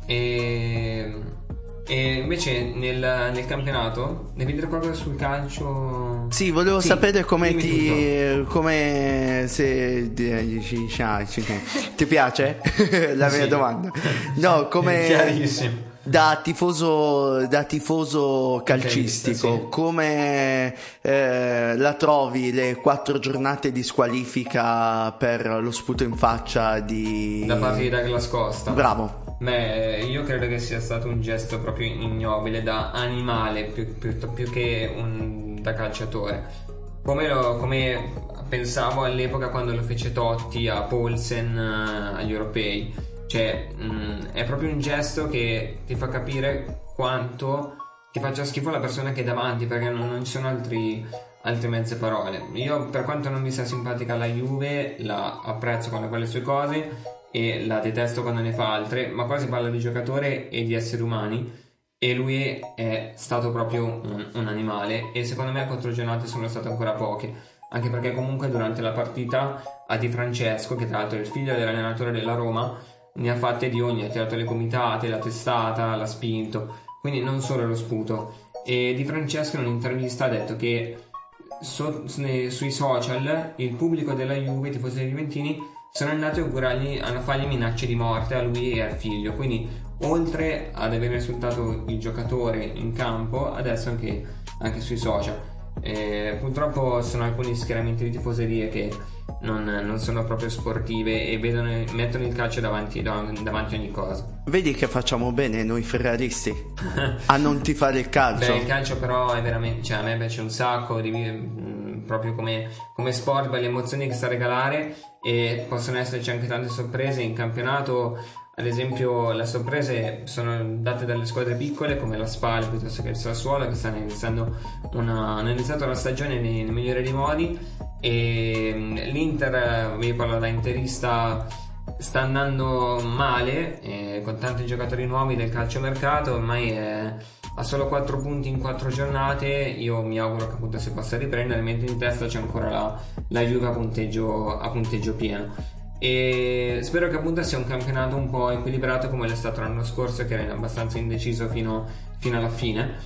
E... E invece nel, nel campionato devi dire qualcosa sul calcio? Sì, volevo sì, sapere come ti tutto. come se ti piace la mia sì. domanda. No, come chiarissimo. Da tifoso, da tifoso calcistico, sì. Come eh, la trovi le quattro giornate di squalifica per lo sputo in faccia di... da parte di Douglas Costa? Bravo. Beh, io credo che sia stato un gesto proprio ignobile, da animale più, più, più che un, da calciatore. Come, lo, come pensavo all'epoca quando lo fece Totti a Poulsen uh, agli europei. Cioè, mh, è proprio un gesto che ti fa capire quanto ti faccia schifo la persona che è davanti, perché non, non ci sono altri, altre mezze parole. Io, per quanto non mi sia simpatica la Juve, la apprezzo quando fa le sue cose e la detesto quando ne fa altre, ma qua si parla di giocatore e di esseri umani, e lui è stato proprio un, un animale, e secondo me a quattro giornate sono state ancora poche, anche perché comunque durante la partita a Di Francesco, che tra l'altro è il figlio dell'allenatore della Roma, ne ha fatte di ogni, ha tirato le gomitate, la testata, l'ha spinto, quindi non solo lo sputo. E Di Francesco in un'intervista ha detto che so, sui social il pubblico della Juve, i tifosi dei juventini, sono andati a augurargli, a fargli minacce di morte a lui e al figlio. Quindi oltre ad aver insultato il giocatore in campo, adesso anche, anche sui social. Eh, purtroppo sono alcuni schieramenti di tifoserie che non, non sono proprio sportive e vedono, mettono il calcio davanti, davanti a ogni cosa. Vedi che facciamo bene noi ferraristi a non tifare il calcio. Beh, il calcio però è veramente, cioè a me piace un sacco di, mh, proprio come, come sport, per le emozioni che sa regalare, e possono esserci anche tante sorprese in campionato. Ad esempio, le sorprese sono date dalle squadre piccole come la Spal piuttosto che il Sassuolo, che stanno iniziando una, hanno iniziato la stagione nei, nei migliori dei modi, e l'Inter, vi parlo da interista, sta andando male, eh, con tanti giocatori nuovi del calciomercato. Ormai è a solo quattro punti in quattro giornate. Io mi auguro che appunto si possa riprendere, mentre in testa c'è ancora la, la Juve a punteggio, a punteggio pieno. E spero che appunto sia un campionato un po' equilibrato come l'è stato l'anno scorso, che era abbastanza indeciso fino, fino alla fine.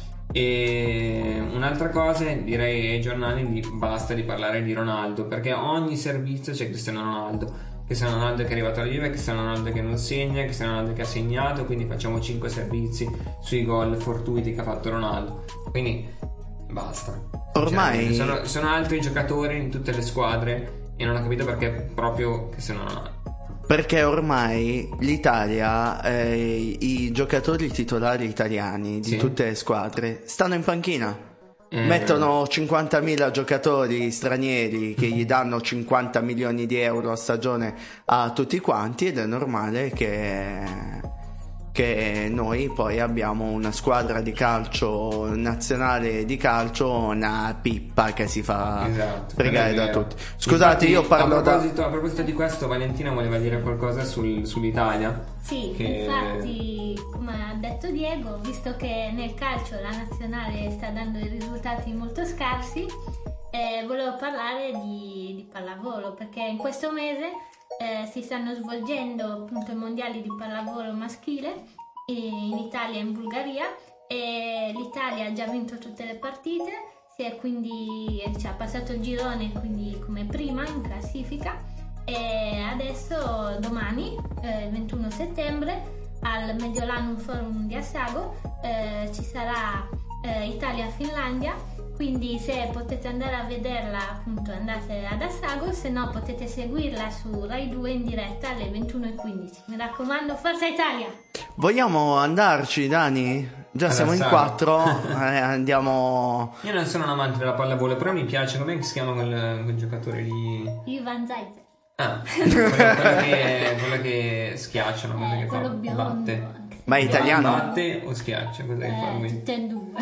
E un'altra cosa, direi ai giornali di basta di parlare di Ronaldo, perché ogni servizio c'è Cristiano Ronaldo. Cristiano Ronaldo che è arrivato alla Juve, Cristiano Ronaldo che non segna, Cristiano Ronaldo che ha segnato, quindi facciamo cinque servizi sui gol fortuiti che ha fatto Ronaldo. Quindi basta. Ormai cioè, sono, sono altri giocatori in tutte le squadre e non ho capito perché proprio Cristiano Ronaldo. Perché ormai l'Italia, eh, i giocatori titolari italiani di sì. tutte le squadre stanno in panchina. Eh. Mettono cinquantamila giocatori stranieri che gli danno cinquanta milioni di euro a stagione a tutti quanti, ed è normale che, che noi poi abbiamo una squadra di calcio nazionale di calcio, una pippa che si fa esatto, fregare da tutti. Scusate, infatti, io parlo a proposito, da... a proposito di questo, Valentina voleva dire qualcosa sul, sull'Italia. Sì, che... infatti, come ha detto Diego, visto che nel calcio la nazionale sta dando dei risultati molto scarsi, eh, volevo parlare di, di pallavolo, perché in questo mese eh, si stanno svolgendo appunto i mondiali di pallavolo maschile in Italia e in Bulgaria, e l'Italia ha già vinto tutte le partite, si è quindi cioè, ha passato il girone, quindi come prima in classifica. E adesso domani, eh, ventuno settembre, al Mediolanum Forum di Assago eh, ci sarà eh, Italia-Finlandia, quindi se potete andare a vederla appunto andate ad Assago, se no potete seguirla su Rai due in diretta alle ventuno e quindici. Mi raccomando, forza Italia! Vogliamo andarci, Dani? Già Ad siamo Assago. in quattro, eh, andiamo... Io non sono un amante della pallavolo, però mi piace, com'è che si chiama quel, quel giocatore lì? Ivan Zaitsev. Ah, quello, quello, che, quello che schiacciano, quello Eh, che quello fa, biondo. batte. Ma è italiano? Batte o schiaccia? Cosa che fa Eh, lui? tutte e due.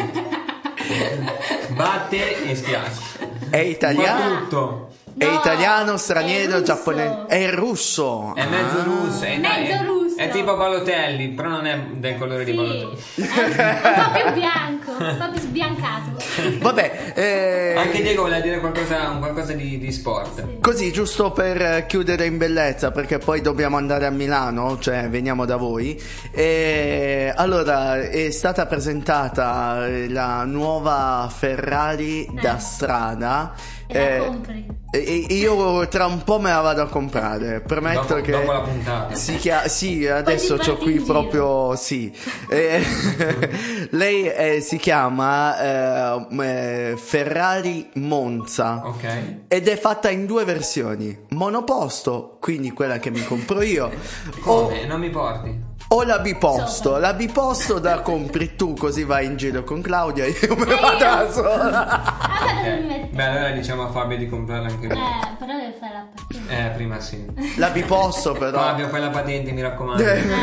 Batte e schiaccia. È italiano? Fa tutto. È No, italiano, straniero, è russo. giapponese? È russo. È mezzo Ah. russo. È, Mezzo è, russo. È tipo Balotelli, però non è del colore Sì, di Balotelli. è un po' più bianco, un po' più sbiancato. Vabbè, eh, Anche Diego voleva dire qualcosa, un qualcosa di, di sport. così giusto per chiudere in bellezza, perché poi dobbiamo andare a Milano, cioè veniamo da voi. E allora è stata presentata la nuova Ferrari da strada. E la Eh, compri. e- e io tra un po' me la vado a comprare. Premetto Dopo- che dopo la puntata. si chia- sì, adesso ti c'ho parti qui in giro. proprio sì. Eh, lei eh, si chiama eh, eh, Ferrari Monza. Ok. Ed è fatta in due versioni: monoposto, quindi quella che mi compro io, o, Come? Non mi porti? o la biposto. Sopra. La biposto la compri tu, così vai in giro con Claudia e io me ne E vado io? da sola. Ah, ma dove mi metti? Beh, allora diciamo a Fabio di comprarla anche lui. Eh, però deve fare la partita. Eh, prima sì. La biposto però. Fabio, fai la patente, mi raccomando.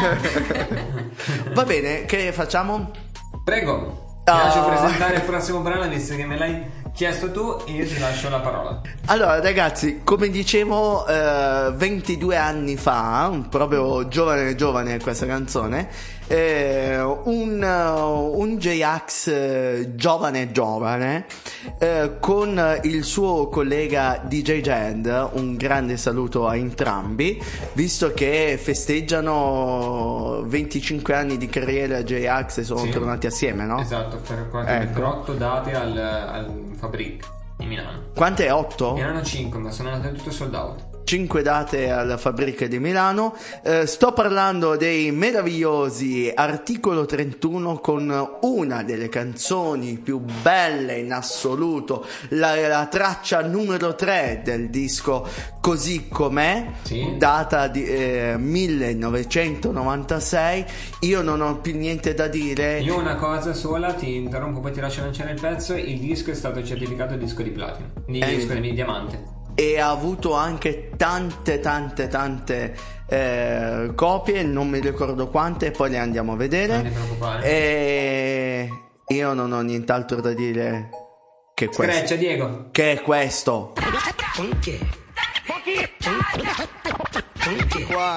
Va bene, che facciamo? Prego, ti Ah. lascio presentare il prossimo brano, visto che me l'hai chiesto tu, e io ti lascio la parola. Allora ragazzi, come dicevo, eh, ventidue anni fa, proprio giovane giovane questa canzone, eh, un, uh, un J-Ax eh, giovane giovane eh, con il suo collega D J Jed, un grande saluto a entrambi, visto che festeggiano venticinque anni di carriera J-Ax e sono Sì. tornati assieme, no? Esatto, per qualche Ecco. per otto date al, al Fabric di Milano. Quante? otto? Erano cinque, ma sono andate tutte sold out. cinque date alla Fabbrica di Milano. Eh, sto parlando dei meravigliosi Articolo trentuno con una delle canzoni più belle in assoluto, la, la traccia numero tre del disco Così com'è, sì. data di eh, millenovecentonovantasei. Io non ho più niente da dire. Io una cosa sola, ti interrompo, poi ti lascio lanciare il pezzo. Il disco è stato certificato disco di platino, di Eh. disco di diamante. E ha avuto anche tante tante tante eh, copie, non mi ricordo quante, poi le andiamo a vedere. Non ti preoccupare. E io non ho nient'altro da dire che questo. Screccia, Diego. Che è questo. Qua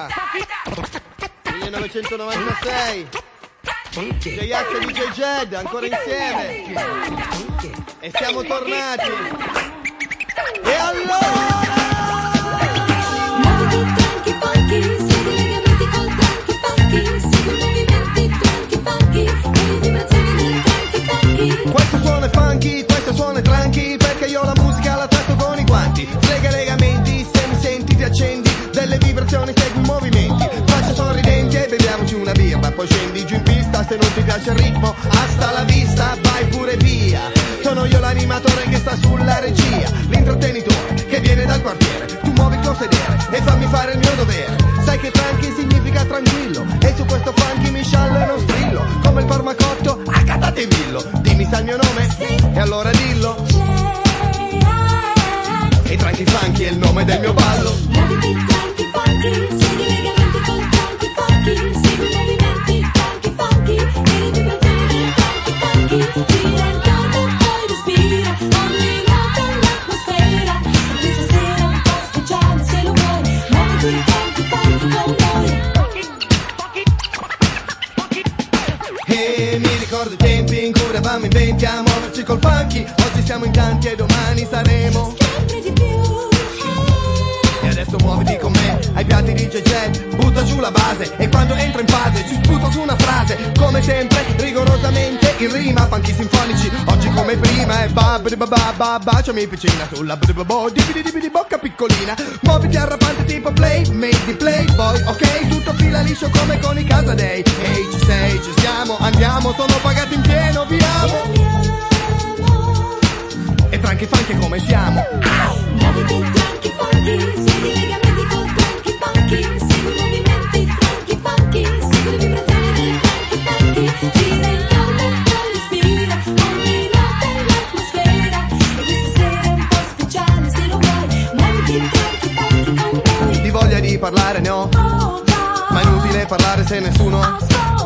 millenovecentonovantasei J-Ax e D J Jed ancora insieme e siamo tornati. E allora questo suono è funky, questo suono è tranqui, perché io la musica la tratto con i guanti. Slega legamenti, se mi senti ti accendi, delle vibrazioni segui i movimenti. Faccia sorridenti e beviamoci una birra, poi scendi giù in pista, se non ti piace il ritmo, hasta la vista, vai pure via. Sono io l'animatore che sta sulla regia, l'intrattenitore che viene dal quartiere. Tu muovi il tuo sedere e fammi fare il mio dovere. Sai che tranqui significa tranquillo, e su questo funky mi sciallo e non strillo, come il farmacotto a catatevillo. Dimmi sai il mio nome? E allora dillo. E tranqui funky è il nome del mio ballo. Muoviti tranqui funky, segui i legamenti con tranqui funky, segui i movimenti tranqui funky, e le vibrazioni del tranqui funky. Gira intorno e poi respira, ogni nota l'atmosfera. Questa sera un po' speciale se lo vuoi, muoviti tranqui funky con noi. E mi ricordo i tempi in cui eravamo in venti a muoverci col funky. Oggi siamo in tanti e domani saremo Sempre di più. E adesso muoviti con me ai piatti di J J, butta giù la base e quando entro in fase ci sputo su una frase. Come sempre, rigorosamente in rima, funky sinfonici, oggi come prima. E ba ba ba ba baciami piccina sulla ba ba ba di di di bocca piccolina. Muoviti arrapante tipo play, made di playboy, ok? Tutto fila liscio come con i Casadei. Ehi ci sei, ci siamo, andiamo, sono pagati in pieno, viamo. E tranqui funky come siamo. Muoviti tranqui funky, segui i legamenti con tranqui funky, segui i movimenti tranqui funky, segui le vibrazioni del tranqui funky. Gira intorno e poi respira, ogni nota è l'atmosfera. E questa sera è un po' speciale se lo vuoi, muoviti tranqui funky con noi. Di voglia di parlare ne ho, ma è inutile parlare se nessuno ha.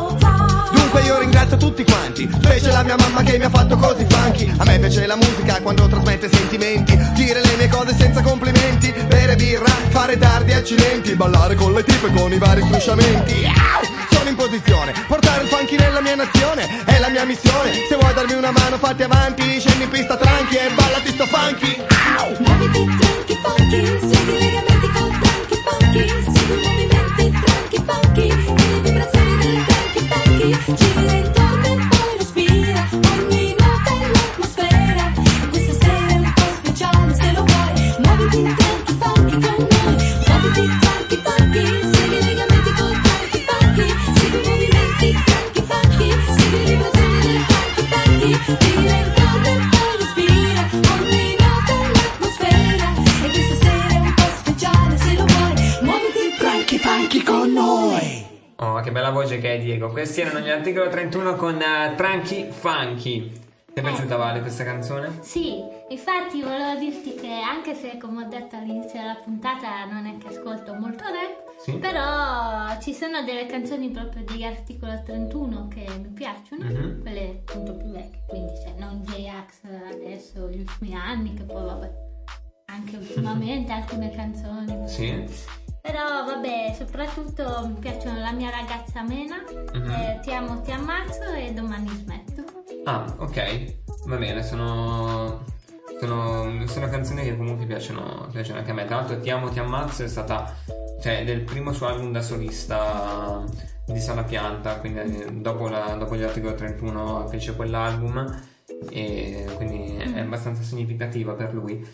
Dunque io ringrazio tutti quanti, specie la mia mamma che mi ha fatto così funky. A me piace la musica quando trasmette sentimenti, dire le mie cose senza complimenti, bere birra, fare tardi accidenti, ballare con le tipe con i vari strusciamenti. Sono in posizione, portare il funky nella mia nazione è la mia missione. Se vuoi darmi una mano fatti avanti, scendi in pista tranqui e ballati sto funky. Muoviti tranqui funky, segui i legamenti con tranqui funky, segui i movimenti tranqui funky, e le vibrazioni del tranqui funky. Gira intorno e poi respira, ogni nota è l'atmosfera. E questa sera è un po' speciale se lo vuoi, muoviti tranqui funky con noi. Muoviti tranqui funky, segui i legamenti con tranqui funky, segui i movimenti tranqui funky, segui le vibrazioni del tranqui funky. Gira intorno e poi respira, ogni nota è l'atmosfera. E questa sera è un po' speciale se lo vuoi, muoviti tranqui funky con noi. Oh, che bella voce che hai, Diego. Questi erano gli Articolo trentuno con uh, Tranqui Funky. Ti è piaciuta, Vale, questa canzone? Sì, infatti volevo dirti che anche se come ho detto all'inizio della puntata non è che ascolto molto rap, Sì. però ci sono delle canzoni proprio di Articolo trentuno che mi piacciono, Mhm. quelle appunto più vecchie, quindi cioè non J-Ax adesso, gli ultimi anni, che poi vabbè, anche ultimamente alcune canzoni. Sì. Però vabbè, soprattutto mi piacciono La mia ragazza Mena, Mhm. eh, Ti amo, ti ammazzo e Domani smetto. Ah, ok. Va bene, sono... Sono, sono canzoni che comunque piacciono, piacciono anche a me. Tra l'altro Ti amo, ti ammazzo è stata... Cioè, del primo suo album da solista di Sala Pianta, quindi dopo, la, dopo gli Articolo trentuno fece quell'album e quindi è abbastanza significativa per lui.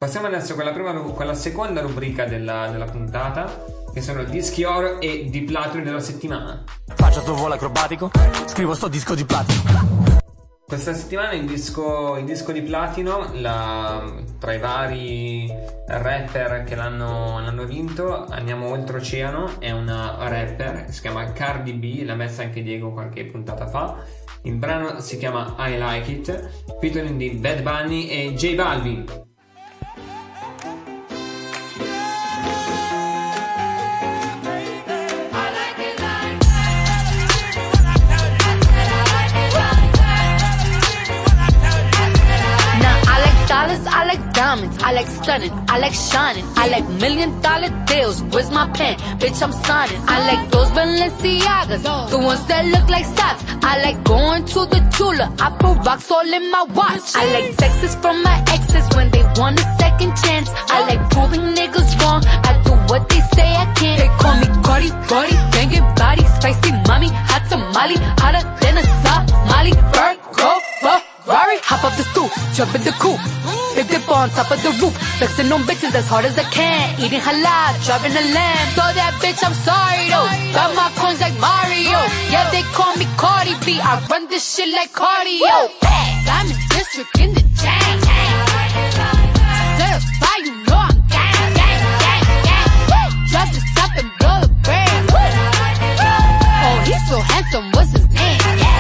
Passiamo adesso con la, prima, con la seconda rubrica della, della puntata, che sono dischi oro e di platino della settimana. Faccio sto volo acrobatico, scrivo sto disco di platino. Questa settimana il disco, il disco di platino, la, tra i vari rapper che l'hanno, l'hanno vinto, andiamo oltreoceano, è una rapper, si chiama Cardi B, l'ha messa anche Diego qualche puntata fa. Il brano si chiama I Like It, featuring di Bad Bunny e J Balvin. I like diamonds, I like stunning, I like shining, I like million dollar deals. Where's my pen? Bitch, I'm signing. I like those Balenciagas, the ones that look like socks. I like going to the Tula, I put rocks all in my watch. I like texts from my exes when they want a second chance. I like proving niggas wrong, I do what they say I can't. They call me Cardi, Cardi, banging body, spicy mommy, hot tamale, hotter than a Somali. Virgo, Ferrari, hop up the stoop, jump in the coupe. Big dip on top of the roof, flexing on bitches as hard as I can. Eating halal, driving a lamb. So that bitch, I'm sorry though. Got my coins like Mario. Yeah, they call me Cardi B. I run this shit like cardio. Diamond District in the chain. Certified, you know I'm gang, gang, gang, gang. Drop the top and blow the brand. Oh, he's so handsome, what's his name?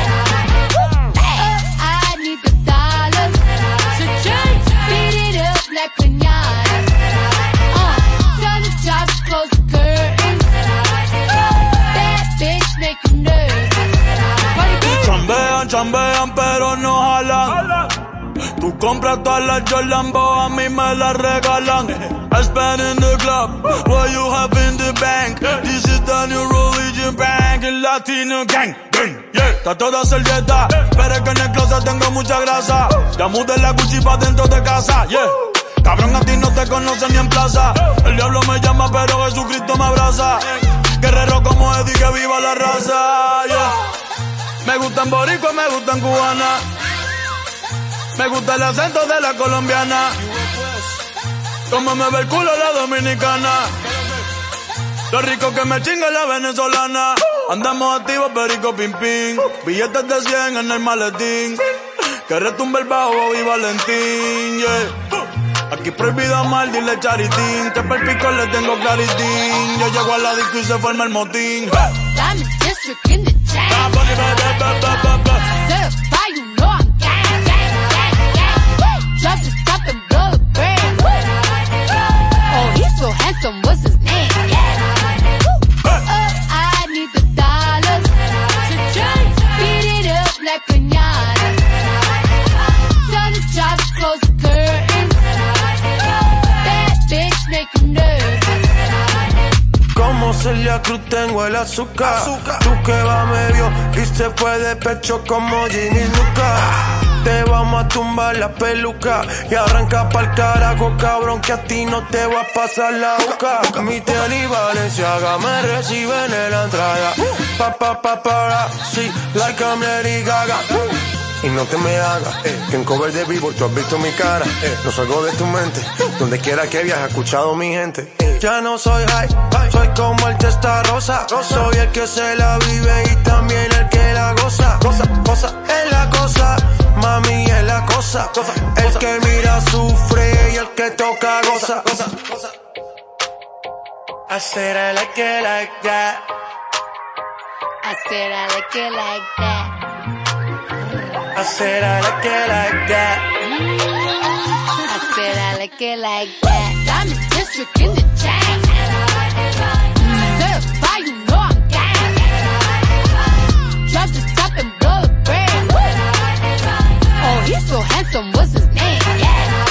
I need the dollars to change. Beat it up like pinata. Uh, tell the job to close the curtains. That bitch make you nervous. Chambean, chambean, pero no jalan. Tú compras todas las Jolambo, a mí me las regalan. I spend in the club, what you have in the bank. This is the new religion bank, el latino gang, gang, yeah. Está toda servieta, pero es que en el closet tengo mucha grasa. Ya mudé la Gucci pa' dentro de casa, yeah. Cabrón, a ti no te conocen ni en plaza. El diablo me llama, pero Jesucristo me abraza. Guerrero como Eddie, que viva la raza, yeah. Me gustan boricua, me gustan cubana. Me gusta el acento de la colombiana. Como me ve el culo la dominicana. Lo rico que me chinga la venezolana. Andamos activos, perico, pim, pim. Billetes de cien en el maletín. Que retumbe el bajo y Valentín, yeah. Aquí prohibido amar, dile charitín. Que per pico le tengo claritín. Yo llego a la disco y se forma el motín. Diamond District in the chain. Certified, you know I'm gang, gang, gang, gang. Drop the top and blow the brand. Oh, he's so handsome, what's his name? Uh, I need the dollars to change. Beat it up like pinata. Tell the job to close the curtains. That bitch make you nervous. Como Celia Cruz tengo el azúcar. azúcar. Tú que va medio y se fue de pecho como Ginny Luca. Te vamos a tumbar la peluca y arranca pa'l carajo, cabrón, que a ti no te va a pasar la boca. Mi tele y Valenciaga me reciben en la entrada. Pa, pa, pa, para, sí, like I'm Lady Gaga. Y no te me hagas, eh, que en cover de Billboard tú has visto mi cara, eh, no salgo de tu mente, donde quiera que viajes, escuchado mi gente. Eh. Ya no soy high, soy como el testa rosa, soy el que se la vive y también el que la goza. Cosa, cosa, es la cosa, mami es la cosa, cosa, el que mira sufre y el que toca goza. Cosa, cosa. I said I like it like that. I said I like it like that. I said I like it like that. I said I like it like that. Diamond District in the chain. Certified, you know I'm gang. Drop the top and blow the brand. Oh, he's so handsome, what's his name? Yeah.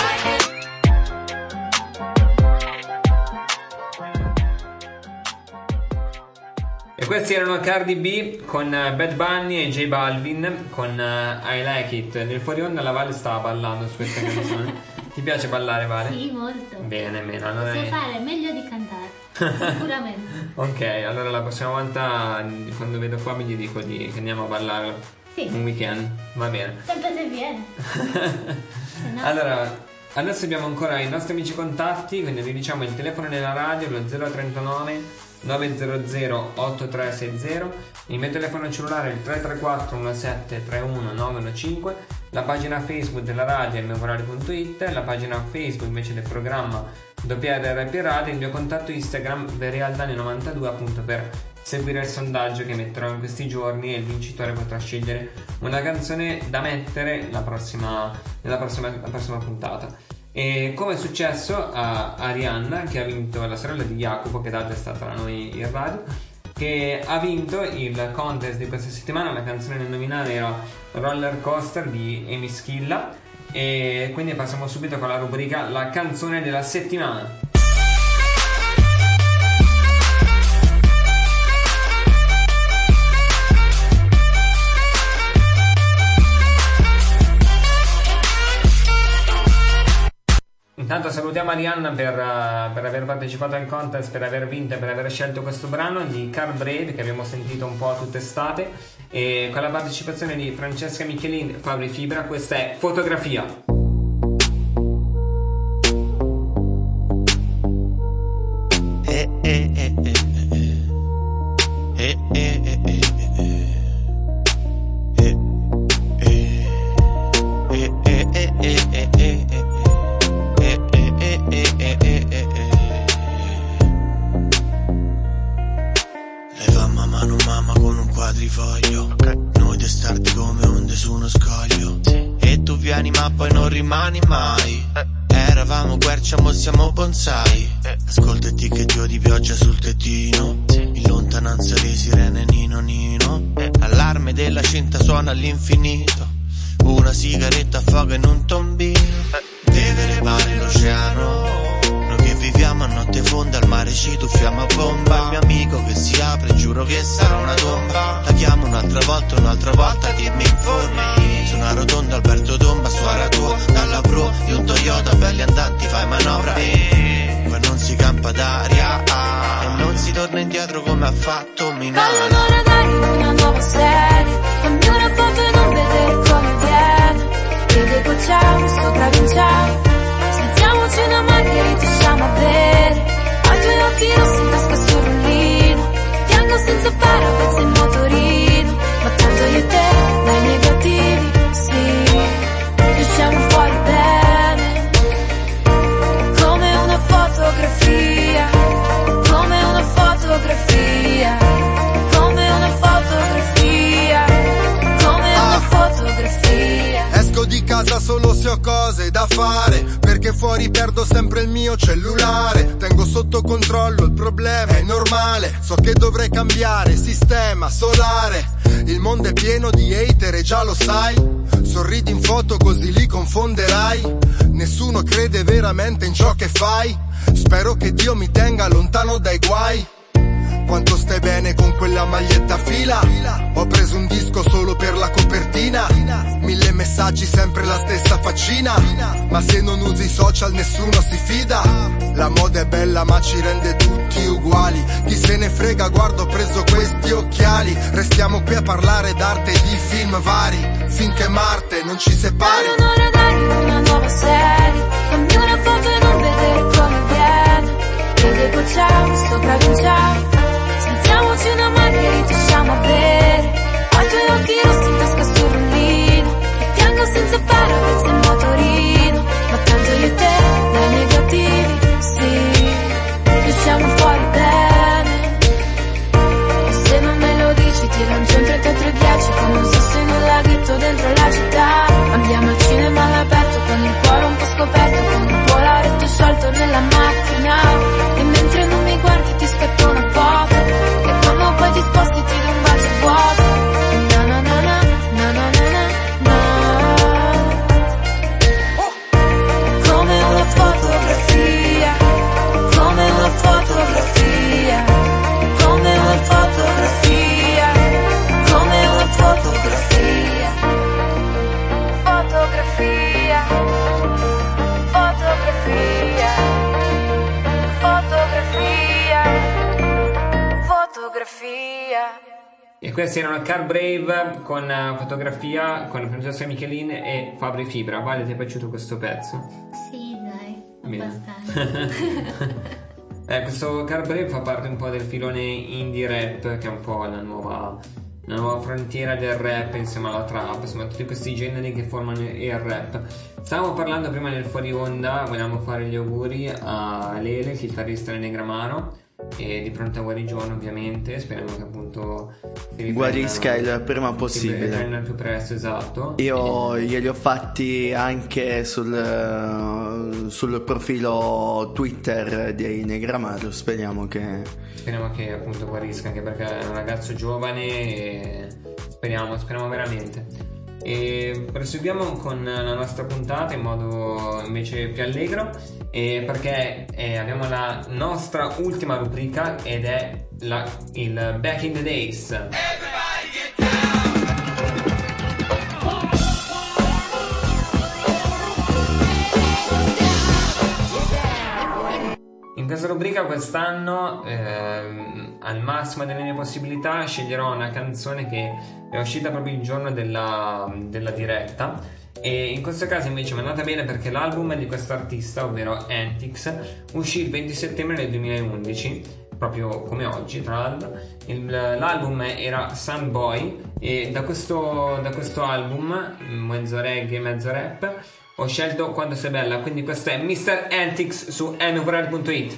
E questi erano Cardi B con Bad Bunny e J Balvin con uh, I Like It. Nel fuori onda la Vale stava ballando su questa canzone. Ti piace ballare, Vale? Sì, molto. Bene, meno. Allora So è... fare meglio di cantare, sicuramente. Ok, allora la prossima volta quando vedo qua mi gli dico di, che andiamo a ballare Sì. un weekend. Va bene. Sempre se viene. Se no... Allora, Adesso abbiamo ancora i nostri amici contatti, quindi vi diciamo il telefono della radio, lo zero trentanove nove zero zero otto tre sei zero, il mio telefono cellulare è il tre tre quattro uno sette tre uno nove uno cinque, la pagina Facebook della radio è memoradio punto it, la pagina Facebook invece del programma W R R P Radio, il mio contatto Instagram verialdani novantadue, appunto per seguire il sondaggio che metterò in questi giorni e il vincitore potrà scegliere una canzone da mettere la prossima, nella prossima, la prossima puntata. E come è successo a Arianna, che ha vinto, la sorella di Jacopo, che tanto è stata da noi in radio, che ha vinto il contest di questa settimana. La canzone da indovinare era Roller Coaster di Amy Schilla, e quindi passiamo subito con la rubrica La canzone della settimana. Intanto salutiamo Arianna per, uh, per aver partecipato al contest, per aver vinto e per aver scelto questo brano di Car Brave che abbiamo sentito un po' tutta estate, e con la partecipazione di Francesca Michelin, Fabri Fibra. Questa è Fotografia. Eh, eh, eh, eh, eh, eh, eh, eh, quadrifoglio, okay. Noi testardi come onde su uno scoglio, sì. E tu vieni ma poi non rimani mai, eh. Eravamo quercia, mo siamo bonsai, eh. Ascolta e ti che dio di pioggia sul tettino, sì. In lontananza le sirene nino nino, eh. Allarme della cinta suona all'infinito, una sigaretta affoga in un tombino, eh. Deve repare l'oceano, viviamo a notte fonda, al mare ci tuffiamo a bomba. Il mio amico che si apre, giuro che sarà una tomba. La chiamo un'altra volta, un'altra volta che mi informi. Su una rotonda Alberto Tomba, suora tua, dalla pro di un Toyota, belli andanti, fai manovra. E qua non si campa d'aria, ah, e non si torna indietro come ha fatto Milano. Voglio un'ora d'aria in una nuova serie, fammi una foto e non vedere come viene. E degocciamo, sopra vinciamo, smettiamoci una margherita, usciamo a bere. Ai tuoi occhi rossi in tasca sul rullino, piango senza parapezzi in motorino. Ma tanto io e te, dai negativi, sì, riusciamo fuori bene. Come una fotografia, come una fotografia, come una fotografia, come una fotografia. Esco di casa solo se ho cose da fare, perché fuori perdo sempre il mio cellulare. Tengo sotto controllo il problema, è normale. So che dovrei cambiare sistema solare. Il mondo è pieno di hater e già lo sai. Sorridi in foto così li confonderai. Nessuno crede veramente in ciò che fai. Spero che Dio mi tenga lontano dai guai. Quanto stai bene con quella maglietta a fila? Ho preso un disco solo per la copertina. Mille messaggi, sempre la stessa faccina. Ma se non usi i social nessuno si fida. La moda è bella ma ci rende tutti uguali. Chi se ne frega, guardo, ho preso questi occhiali. Restiamo qui a parlare d'arte e di film vari, finché Marte non ci separi. Voglio un'ora d'aria, una nuova serie, fammi una foto e non vedere come viene. E degocciamo, sopra vinciamo, smettiamoci una margherita, usciamo a bere. Ai tuoi occhi rossi in tasca sul rullino, e piango senza parapezzi in motorino. Ma tanto io e te, dai negativi, sì, riusciamo fuori bene. E se non me lo dici ti lancio un trentatré dieci, come un sasso in un laghetto dentro la città. Andiamo al cinema all'aperto con il cuore un po' scoperto, con il polaretto sciolto nella macchina. E mentre non mi guardi ti scatto una foto, e quando poi ti sposti ti do un bacio vuoto. Na na na na, na na na na, na. Come una fotografia, come una fotografia, come una fotografia, come una fotografia. Fotografia, fotografia, fotografia, fotografia. E questi erano Car Brave con uh, fotografia con la Francesca Michelin e Fabri Fibra. Vale, ti è piaciuto questo pezzo? Sì, dai, Bene. abbastanza. eh, questo Car Brave fa parte un po' del filone indie rap, che è un po' la nuova, la nuova frontiera del rap insieme alla trap, insomma tutti questi generi che formano il rap. Stavamo parlando prima nel fuori onda, vogliamo fare gli auguri a Lele, chitarrista di Negramaro, e di pronta guarigione ovviamente, speriamo che appunto si guarisca il prima si possibile. riprenda il più presto, esatto. Io glieli ho fatti anche sul, sul profilo Twitter di Negramaro, speriamo che speriamo che appunto guarisca, anche perché è un ragazzo giovane e speriamo, speriamo veramente. E proseguiamo con la nostra puntata in modo invece più allegro, e perché eh, abbiamo la nostra ultima rubrica ed è la, il Back in the Days. In questa rubrica quest'anno, ehm, al massimo delle mie possibilità, sceglierò una canzone che è uscita proprio il giorno della, della diretta, e in questo caso invece mi è andata bene perché l'album di quest'artista, ovvero Antics, uscì il venti settembre del duemilaundici, proprio come oggi tra l'altro. Il, l'album era Sun Boy, e da questo, da questo album, mezzo reggae mezzo rap, ho scelto Quando sei bella, quindi questo è mister Antics su m v r punto it.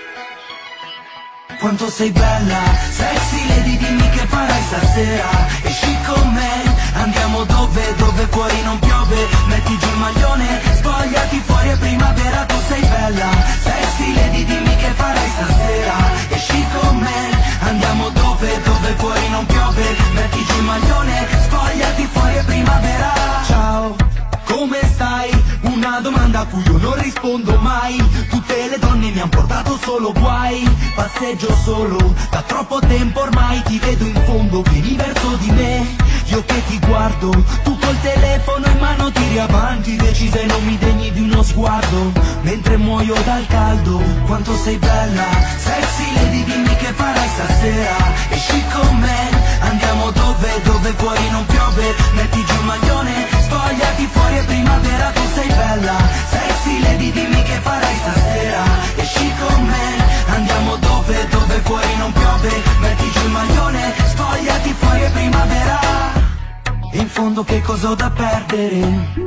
Quanto sei bella, sexy lady, dimmi che farai stasera. Esci con me, andiamo dove, dove fuori non piove. Metti giù il maglione, spogliati fuori, è primavera, tu sei bella. Sexy lady, dimmi che farai stasera. Esci con me, andiamo dove, dove fuori non piove. Metti giù il maglione, spogliati fuori, è primavera. Ciao, come stai? Una domanda a cui io non rispondo mai. Tutte le donne mi han portato solo guai. Passeggio solo, da troppo tempo ormai. Ti vedo in fondo, vieni verso di me. Io che ti guardo, tu col telefono in mano tiri avanti. Decisa e non mi degni di uno sguardo, mentre muoio dal caldo. Quanto sei bella, sexy lady, dimmi che farai stasera. Esci con me, andiamo dove, dove fuori non piove. Metti giù il maglione, spogliati fuori, è primavera, tu sei bella. Sexy lady, dimmi che farai stasera. Esci con me, andiamo dove, dove fuori non piove. Metti giù il maglione, spogliati fuori, è primavera. In fondo che cosa ho da perdere?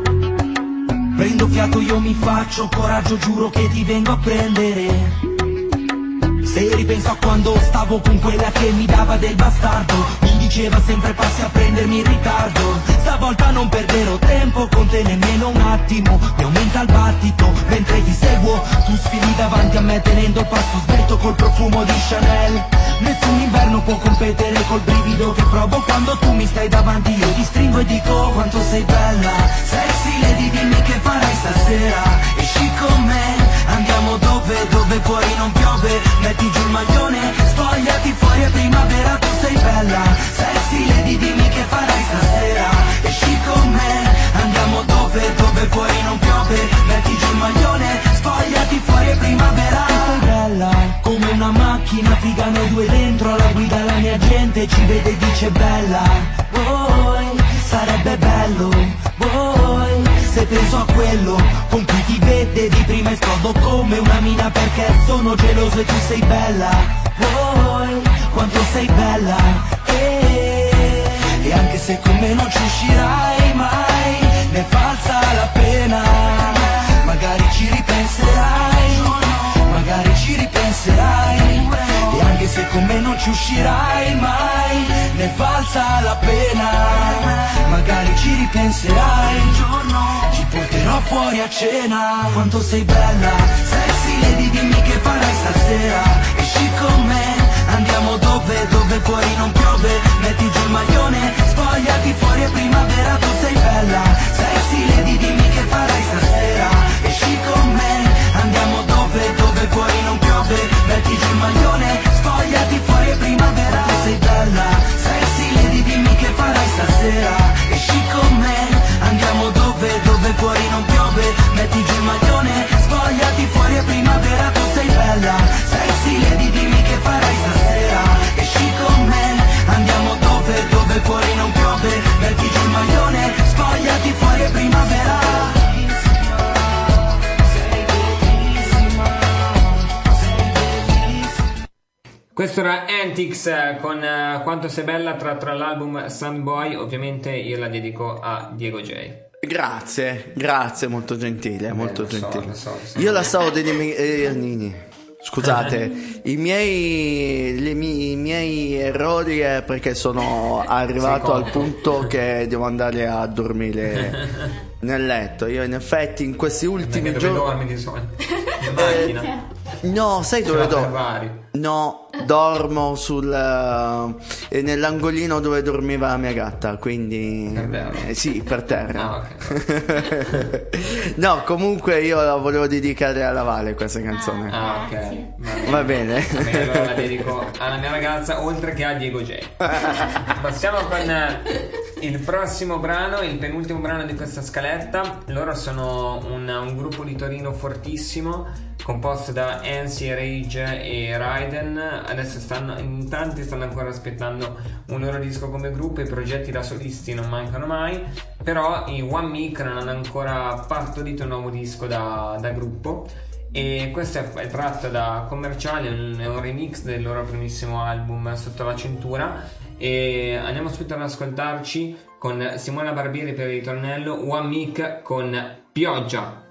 Prendo fiato, io mi faccio coraggio, giuro che ti vengo a prendere. Se ripenso a quando stavo con quella che mi dava del bastardo, mi diceva sempre passi a prendermi in ritardo. Stavolta non perderò tempo con te nemmeno un attimo. Mi aumenta il battito mentre ti seguo. Tu sfili davanti a me tenendo passo svelto col profumo di Chanel. Nessun inverno può competere col brivido che provo quando tu mi stai davanti. Io ti stringo e dico quanto sei bella. Sexy lady, dimmi che farai stasera. Esci con me, andiamo dove, dove fuori non piove. Metti giù il maglione, spogliati fuori, è primavera, tu sei bella. Sexy lady, dimmi che farai stasera. Esci con me, andiamo dove, dove fuori non piove. Metti giù il maglione, spogliati fuori, è primavera. Tu sei bella, come una macchina figa, noi due dentro alla guida. La mia gente ci vede e dice bella. Voi, sarebbe bello, voi, se penso a quello con cui ti vede di prima esplodo come una mina, perché sono geloso e tu sei bella. Voi, quanto sei bella, e, e anche se con me non ci uscirai mai, ne falsa la pena. Magari ci ripenserai, magari ci ripenserai, e anche se con me non ci uscirai mai, ne falsa la pena. Magari ci ripenserai, un giorno ci porterò fuori a cena. Quanto sei bella, sexy lady, dimmi che farai stasera. Esci con me, andiamo dove, dove fuori non piove. Metti giù il maglione, spogliati fuori, è primavera, tu sei bella. Sexy lady, dimmi che farai stasera. Esci con me, andiamo dove, dove fuori non piove. Metti giù il maglione, spogliati fuori, è primavera, tu sei bella. Sexy lady, dimmi che farai stasera. Esci con me, andiamo dove, dove fuori non piove. Metti giù il maglione, spogliati fuori, è primavera, tu sei bella. Sexy lady, dimmi che farai stasera. Esci con me, andiamo dove, Questo era Antics con uh, Quanto sei bella, tratto dall'album Sunboy. Ovviamente io la dedico a Diego J. Grazie, grazie, molto gentile, Eh, molto lo so, gentile. lo so, lo so. Io la stavo dimenticando. Scusate, i miei, le mie- i miei errori è perché sono arrivato al punto che devo andare a dormire nel letto. Io in effetti in questi ultimi Dove giorni dormi di solito? In macchina? no, sai dove Sulla dormo? Ferrari. No, dormo sul eh, nell'angolino dove dormiva la mia gatta, quindi eh, sì, per terra. Ah, ok. No, comunque io la volevo dedicare alla Vale questa canzone. Ah, ok. Va bene. Va bene, allora la dedico alla mia ragazza oltre che a Diego J. Passiamo con eh, il prossimo brano, il penultimo brano di questa scaletta. Loro sono un, un gruppo di Torino fortissimo, composto da Ansi, Rage e Raiden. Adesso stanno, in tanti stanno ancora aspettando un loro disco come gruppo. I progetti da solisti non mancano mai, però i One Mic non hanno ancora partorito un nuovo disco da, da gruppo. E questo è, è tratto da Commerciale, è un, è un remix del loro primissimo album Sotto la cintura. E andiamo subito ad ascoltarci con Simona Barbieri per il ritornello, One Mic con Pioggia.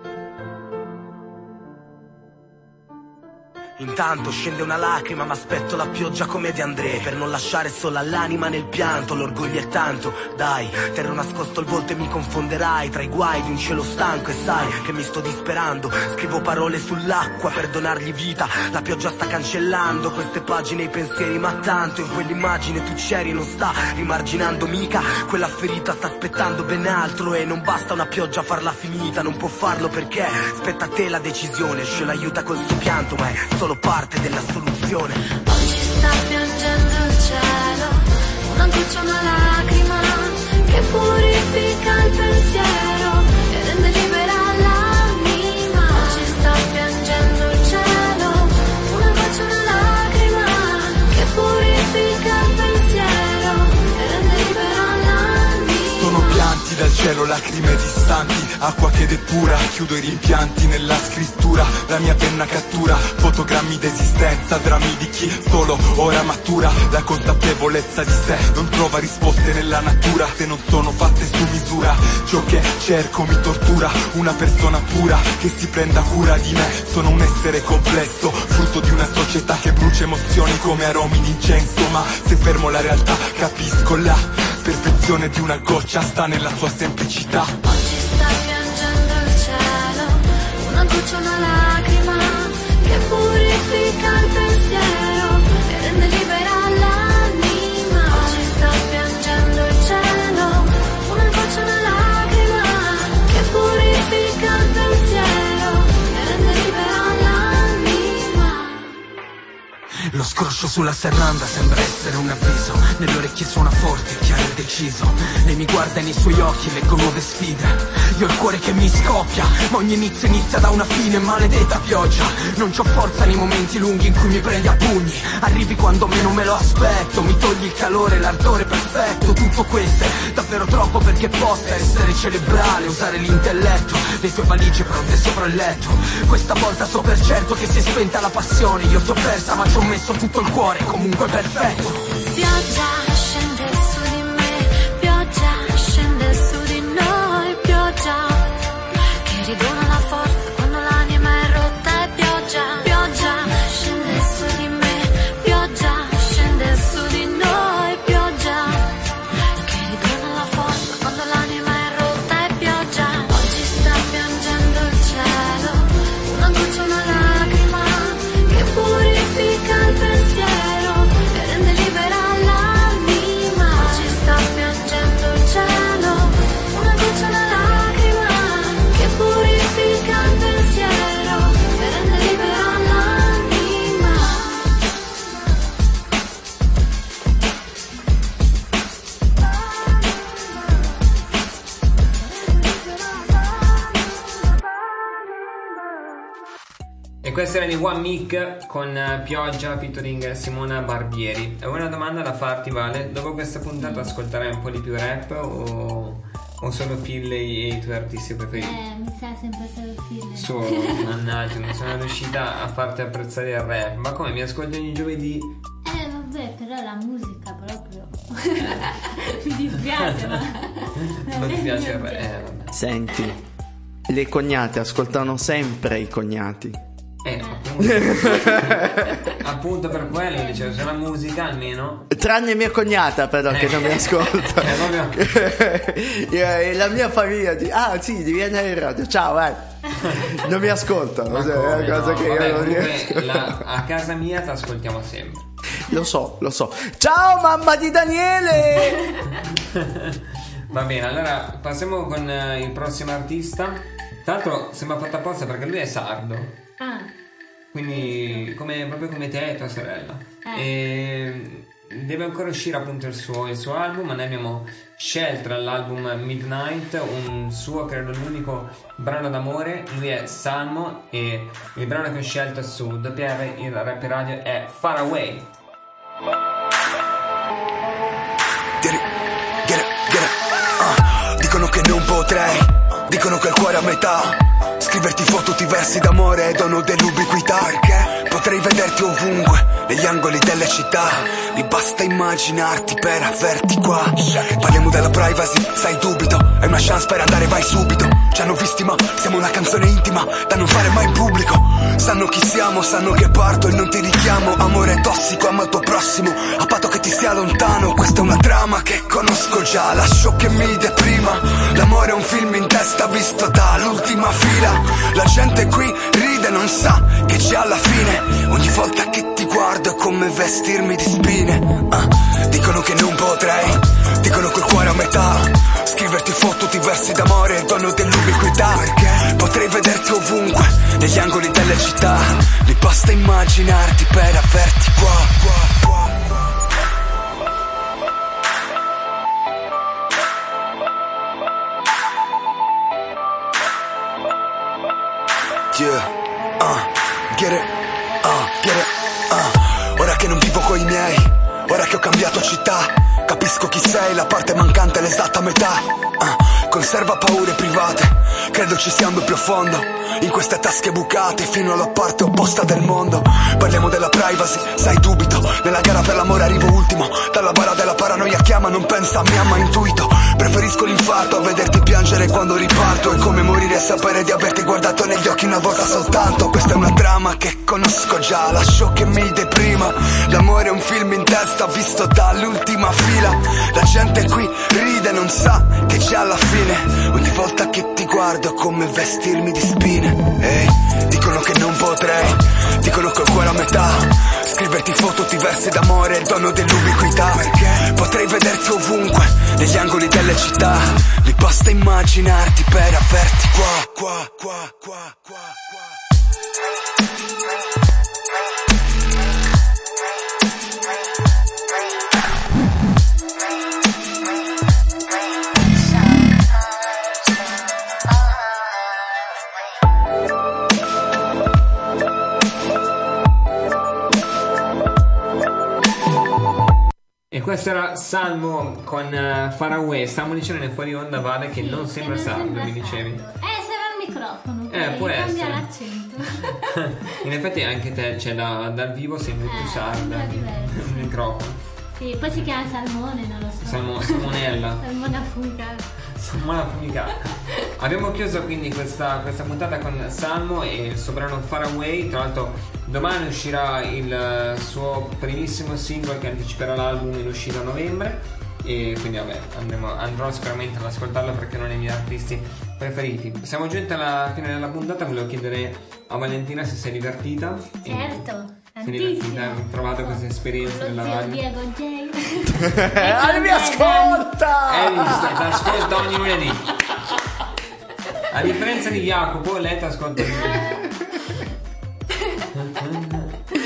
Intanto scende una lacrima, ma aspetto la pioggia come De André, per non lasciare sola l'anima nel pianto. L'orgoglio è tanto, dai, terrò nascosto il volto e mi confonderai tra i guai di un cielo stanco. E sai che mi sto disperando, scrivo parole sull'acqua per donargli vita. La pioggia sta cancellando queste pagine, i pensieri, ma tanto in quell'immagine tu c'eri e non sta rimarginando mica. Quella ferita sta aspettando ben altro e non basta una pioggia a farla finita. Non può farlo perché spetta a te la decisione. Il cielo aiuta col suo pianto, ma è solo parte della soluzione. Oggi sta piangendo il cielo, una goccia, una lacrima che purifica il pensiero e rende libera l'anima. Oggi sta piangendo il cielo, una goccia, una lacrima che purifica il pensiero e rende libera l'anima. Sono pianti dal cielo, lacrime distanti, acqua che depura, chiudo i rimpianti nella scrittura, la mia penna cattura fotogrammi d'esistenza, drammi di chi solo ora matura, la consapevolezza di sé non trova risposte nella natura, se non sono fatte su misura, ciò che cerco mi tortura, una persona pura che si prenda cura di me, sono un essere complesso, frutto di una società che brucia emozioni come aromi d'incenso, ma se fermo la realtà capisco la perfezione di una goccia sta nella sua semplicità. Oggi sta piangendo il cielo, una goccia, una lacrima che purifica il pensiero e rende libera l'anima. Oggi sta piangendo il cielo, una goccia, una lacrima che purifica il pensiero e rende libera l'anima. Lo scroscio sulla serranda sembra essere un avviso, nelle orecchie suona forte, chiaro e deciso. Lei mi guarda e nei suoi occhi leggo nuove sfide. Io ho il cuore che mi scoppia, ma ogni inizio inizia da una fine. Maledetta pioggia, non c'ho forza nei momenti lunghi in cui mi prendi a pugni. Arrivi quando meno me lo aspetto, mi togli il calore, l'ardore perfetto. Tutto questo è davvero troppo perché possa essere cerebrale, usare l'intelletto. Le tue valigie pronte sopra il letto. Questa volta so per certo che si è spenta la passione. Io ti ho persa ma ci ho messo tutto il cuore, comunque perfetto. Pioggia scende su di me, pioggia scende su di noi, pioggia che ridona la forza quando l'anima è rotta. E pioggia, pioggia scende su di me, pioggia scende su di noi, pioggia che ridona la forza quando l'anima è rotta. E pioggia, oggi sta piangendo il cielo, una goccia, una lacrima che purifica il pensiero e rende libera l'anima. Oggi sta piangendo il cielo, una goccia, una lacrima che purifica il pensiero e rende libera l'anima. E questa era di One Mic con eh, Pioggia featuring Simona Barbieri. È una domanda da farti, Vale: dopo questa puntata ascolterai un po' di più rap o o solo Finlay e i tuoi artisti preferiti? Eh, mi sa sempre solo Finlay. Solo, mannaggia, non sono riuscita a farti apprezzare il rap. Ma come, mi ascolti ogni giovedì? Eh vabbè, però la musica proprio mi dispiace, ma non ti piace il rap? Eh, vabbè. Senti, le cognate ascoltano sempre i cognati. Eh, appunto. Appunto per quello dicevo, se la musica almeno. Tranne mia cognata però eh. che non mi ascolta. Eh, la mia famiglia dice, ah sì, vieni in radio, ciao vai. Non mi ascolta, Ma cioè, come, è una cosa no? che Vabbè, io non comunque, riesco. la, a casa mia ti ascoltiamo sempre. Lo so, lo so. Ciao mamma di Daniele. Va bene, allora passiamo con uh, il prossimo artista. Tra l'altro sembra fatta apposta perché lui è sardo. Ah. Quindi come, proprio come te e tua sorella. Eh. E deve ancora uscire appunto il suo, il suo album, ma noi abbiamo scelto dall'album Midnight un suo, credo l'unico brano d'amore. Lui è Salmo e il brano che ho scelto su W R il Rap Radio è Far Away. Get it, get it, get it. Uh, dicono che non potrei, dicono che il cuore è a metà. Scriverti foto, tutti versi d'amore e dono dell'ubiquità. Perché potrei vederti ovunque, negli angoli delle città. Mi basta immaginarti per averti qua. Parliamo della privacy, sai dubito. È una chance per andare, vai subito. Ci hanno visti ma siamo una canzone intima da non fare mai in pubblico. Sanno chi siamo, sanno che parto e non ti richiamo. Amore tossico, ama il tuo prossimo, a patto che ti sia lontano. Questa è una trama che conosco già, lascio che mi deprima. L'amore è un film in testa visto dall'ultima fila. La gente qui ride, non sa che c'è alla fine. Ogni volta che ti guardo è come vestirmi di spine. uh, Dicono che non potrei, dicono col cuore a metà. Scriverti foto, ti versi d'amore e dono dell'ubiquità. Perché potrei vederti ovunque, negli angoli delle città. Mi basta immaginarti per averti qua, qua, qua. Yeah, uh, get it, uh, get it, uh. Ora che non vivo coi miei, ora che ho cambiato città, capisco chi sei, la parte mancante è l'esatta metà. uh, Conserva paure private, credo ci sia un doppio fondo in queste tasche bucate fino alla parte opposta del mondo. Parliamo della privacy, sai dubito. Nella gara per l'amore arrivo ultimo. Dalla bara della paranoia chiama, non pensa a me ma intuito. Preferisco l'infarto a vederti piangere quando riparto. È come morire e sapere di averti guardato negli occhi una volta soltanto. Questa è una trama che conosco già, lascio che mi deprima. L'amore è un film in testa visto dall'ultima fila. La gente qui ride, non sa che c'è alla fine. Ogni volta che ti guardo è come vestirmi di spine. Ehi, hey, dicono che non potrei, dicono col cuore a metà. Scriverti foto, ti versi d'amore e dono dell'ubiquità. Perché potrei vederti ovunque, negli angoli delle città. Mi basta immaginarti per averti qua, qua, qua, qua, qua, qua. E questo era Salmo con uh, Far Away. Stavamo dicendo nel fuori onda, Vale, che sì, non sembra non sardo, sembra mi sardo. dicevi. Eh, sarà il microfono. Eh, può cambia essere. l'accento. In effetti anche te, cioè da, dal vivo sembri più Eh, sarda. sembra diverso. Il microfono. Sì, poi si chiama Salmone, non lo so. Salmo, salmonella. Salmone affumicato. Salmone affumicata. Abbiamo chiuso quindi questa, questa puntata con Salmo e il suo brano Far Away. Tra l'altro domani uscirà il suo primissimo singolo che anticiperà l'album in uscita a novembre. E quindi vabbè, andremo, andrò sicuramente ad ascoltarlo perché è uno dei miei artisti preferiti. Siamo giunti alla fine della puntata. Volevo chiedere a Valentina se sei divertita. Certo. Sei divertita? Hai trovato questa esperienza Lo della zio radio? Diego J. Eh, mi ascolta! Hai visto? Ti ascolta ogni lunedì. A differenza di Jacopo, lei ti ascolta ogni lunedì.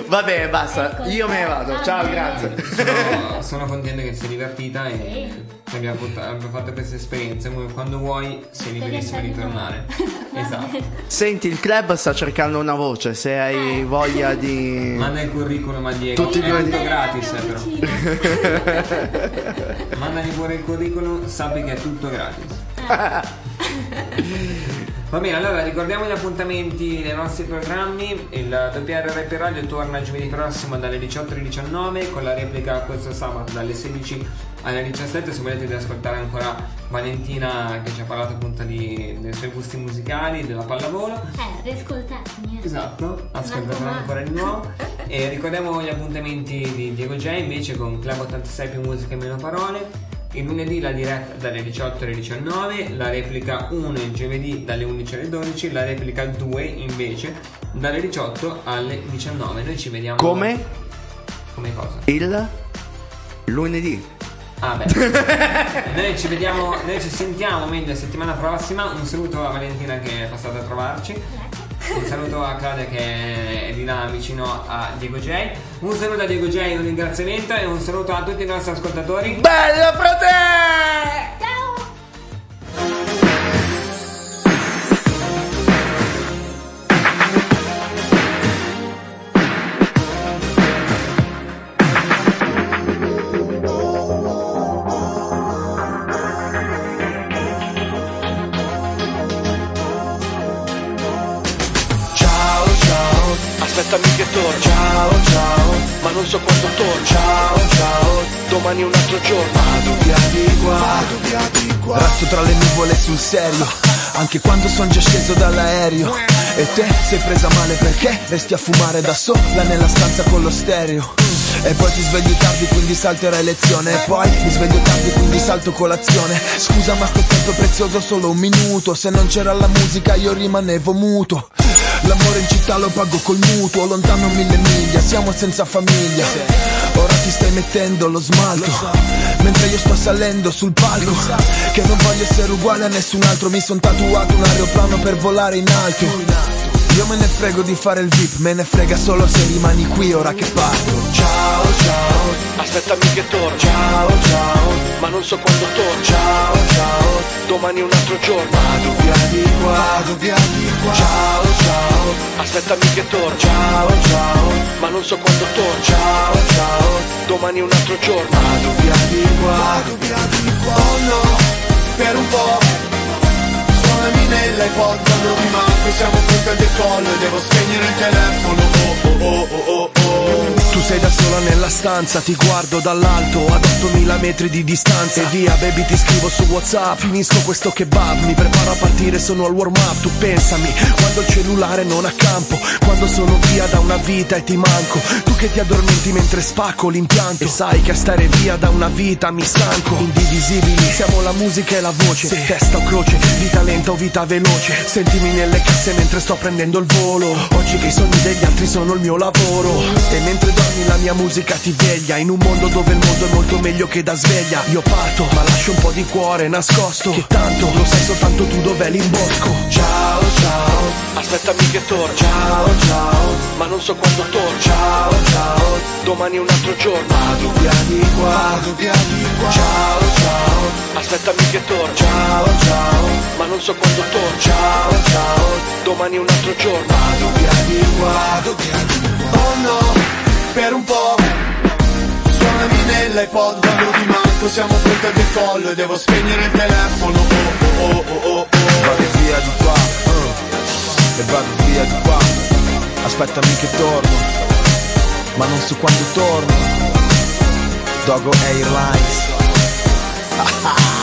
Vabbè, basta, io me ne vado. Ciao, grazie. Sono, sono contento che ti sei divertita e che abbia fatto questa esperienza. Quando vuoi sei liberissimo di tornare. Esatto. Senti, il club sta cercando una voce, se hai voglia di... Manda il curriculum a Diego. Tutti è tutto gratis, eh, però. Mandagli pure il curriculum, sappi che è tutto gratis. Va bene, allora ricordiamo gli appuntamenti dei nostri programmi. Il W R Rap Radio torna giovedì prossimo dalle diciotto alle diciannove, con la replica questo sabato dalle sedici alle diciassette. Se volete di ascoltare ancora Valentina, che ci ha parlato appunto di, dei suoi gusti musicali, della pallavolo, Eh, riascoltatemi. esatto, ascoltatela ancora di nuovo. E ricordiamo gli appuntamenti di Diego J invece con Club ottantasei più musica e meno parole. Il lunedì la diretta dalle diciotto alle diciannove, la replica uno il giovedì dalle undici alle dodici, la replica due invece dalle diciotto alle diciannove. Noi ci vediamo. Come? Come cosa? Il lunedì. Ah beh. Noi ci vediamo, noi ci sentiamo meglio settimana prossima. Un saluto a Valentina che è passata a trovarci. Un saluto a Claudia che è di là vicino a Diego J. Un saluto a Diego J, un ringraziamento e un saluto a tutti i nostri ascoltatori. Bella frate! Aspettami che torno. Ciao ciao, ma non so quando torno. Ciao ciao, domani è un altro giorno. Vado via di qua, vado via di qua. Razzo tra le nuvole sul serio, anche quando son già sceso dall'aereo. E te sei presa male perché resti a fumare da sola nella stanza con lo stereo. E poi ti svegli tardi quindi salterai lezione. E poi mi sveglio tardi quindi salto colazione. Scusa ma sto tempo è prezioso solo un minuto. Se non c'era la musica io rimanevo muto. L'amore in città lo pago col mutuo. Lontano mille miglia, siamo senza famiglia. Ora ti stai mettendo lo smalto mentre io sto salendo sul palco. Che non voglio essere uguale a nessun altro. Mi son tatuato un aeroplano per volare in alto. Io me ne frego di fare il V I P, me ne frega solo se rimani qui ora che parto. Ciao ciao, aspettami che torno. Ciao ciao, ma non so quando torno. Ciao ciao, domani è un altro giorno. Vado via di qua, vado via di qua. Ciao ciao, aspettami che torno. Ciao ciao, ma non so quando torno. Ciao ciao, domani è un altro giorno. Vado via di qua, vado via di qua. Oh no, per un po' suonami nell'iPod quando mi manco. Siamo pronti al decollo e devo spegnere il telefono. Oh oh oh oh oh oh. Tu sei da sola nella stanza, ti guardo dall'alto ad ottomila metri di distanza. E via baby ti scrivo su WhatsApp, finisco questo kebab, mi preparo a partire, sono al warm up. Tu pensami, quando il cellulare non ha campo, quando sono via da una vita e ti manco. Tu che ti addormenti mentre spacco l'impianto. E sai che a stare via da una vita mi stanco. Indivisibili, siamo la musica e la voce, sì. Testa o croce, vita lenta o vita veloce. Sentimi nelle casse mentre sto prendendo il volo. Oggi che i sogni degli altri sono il mio lavoro. E mentre dormi la mia musica ti veglia. In un mondo dove il mondo è molto meglio che da sveglia. Io parto ma lascio un po' di cuore nascosto, che tanto lo sai soltanto tu dov'è l'imbosco. Ciao ciao, aspettami che torno. Ciao ciao, ma non so quando torno. Ciao ciao, domani è un altro giorno. Vado via di qua, vado via di qua. Ciao ciao, aspettami che torno. Ciao ciao, ma non so quando torno. Ciao ciao, domani è un altro giorno. Vado via di qua, vado via di qua. Oh no, per un po' suonami nell'iPod quando ti manco. Siamo pronti al decollo e devo spegnere il telefono. Oh oh oh oh oh. Vado via di qua, uh. E vado via di qua. Aspettami che torno, ma non so quando torno. Dogo Airlines.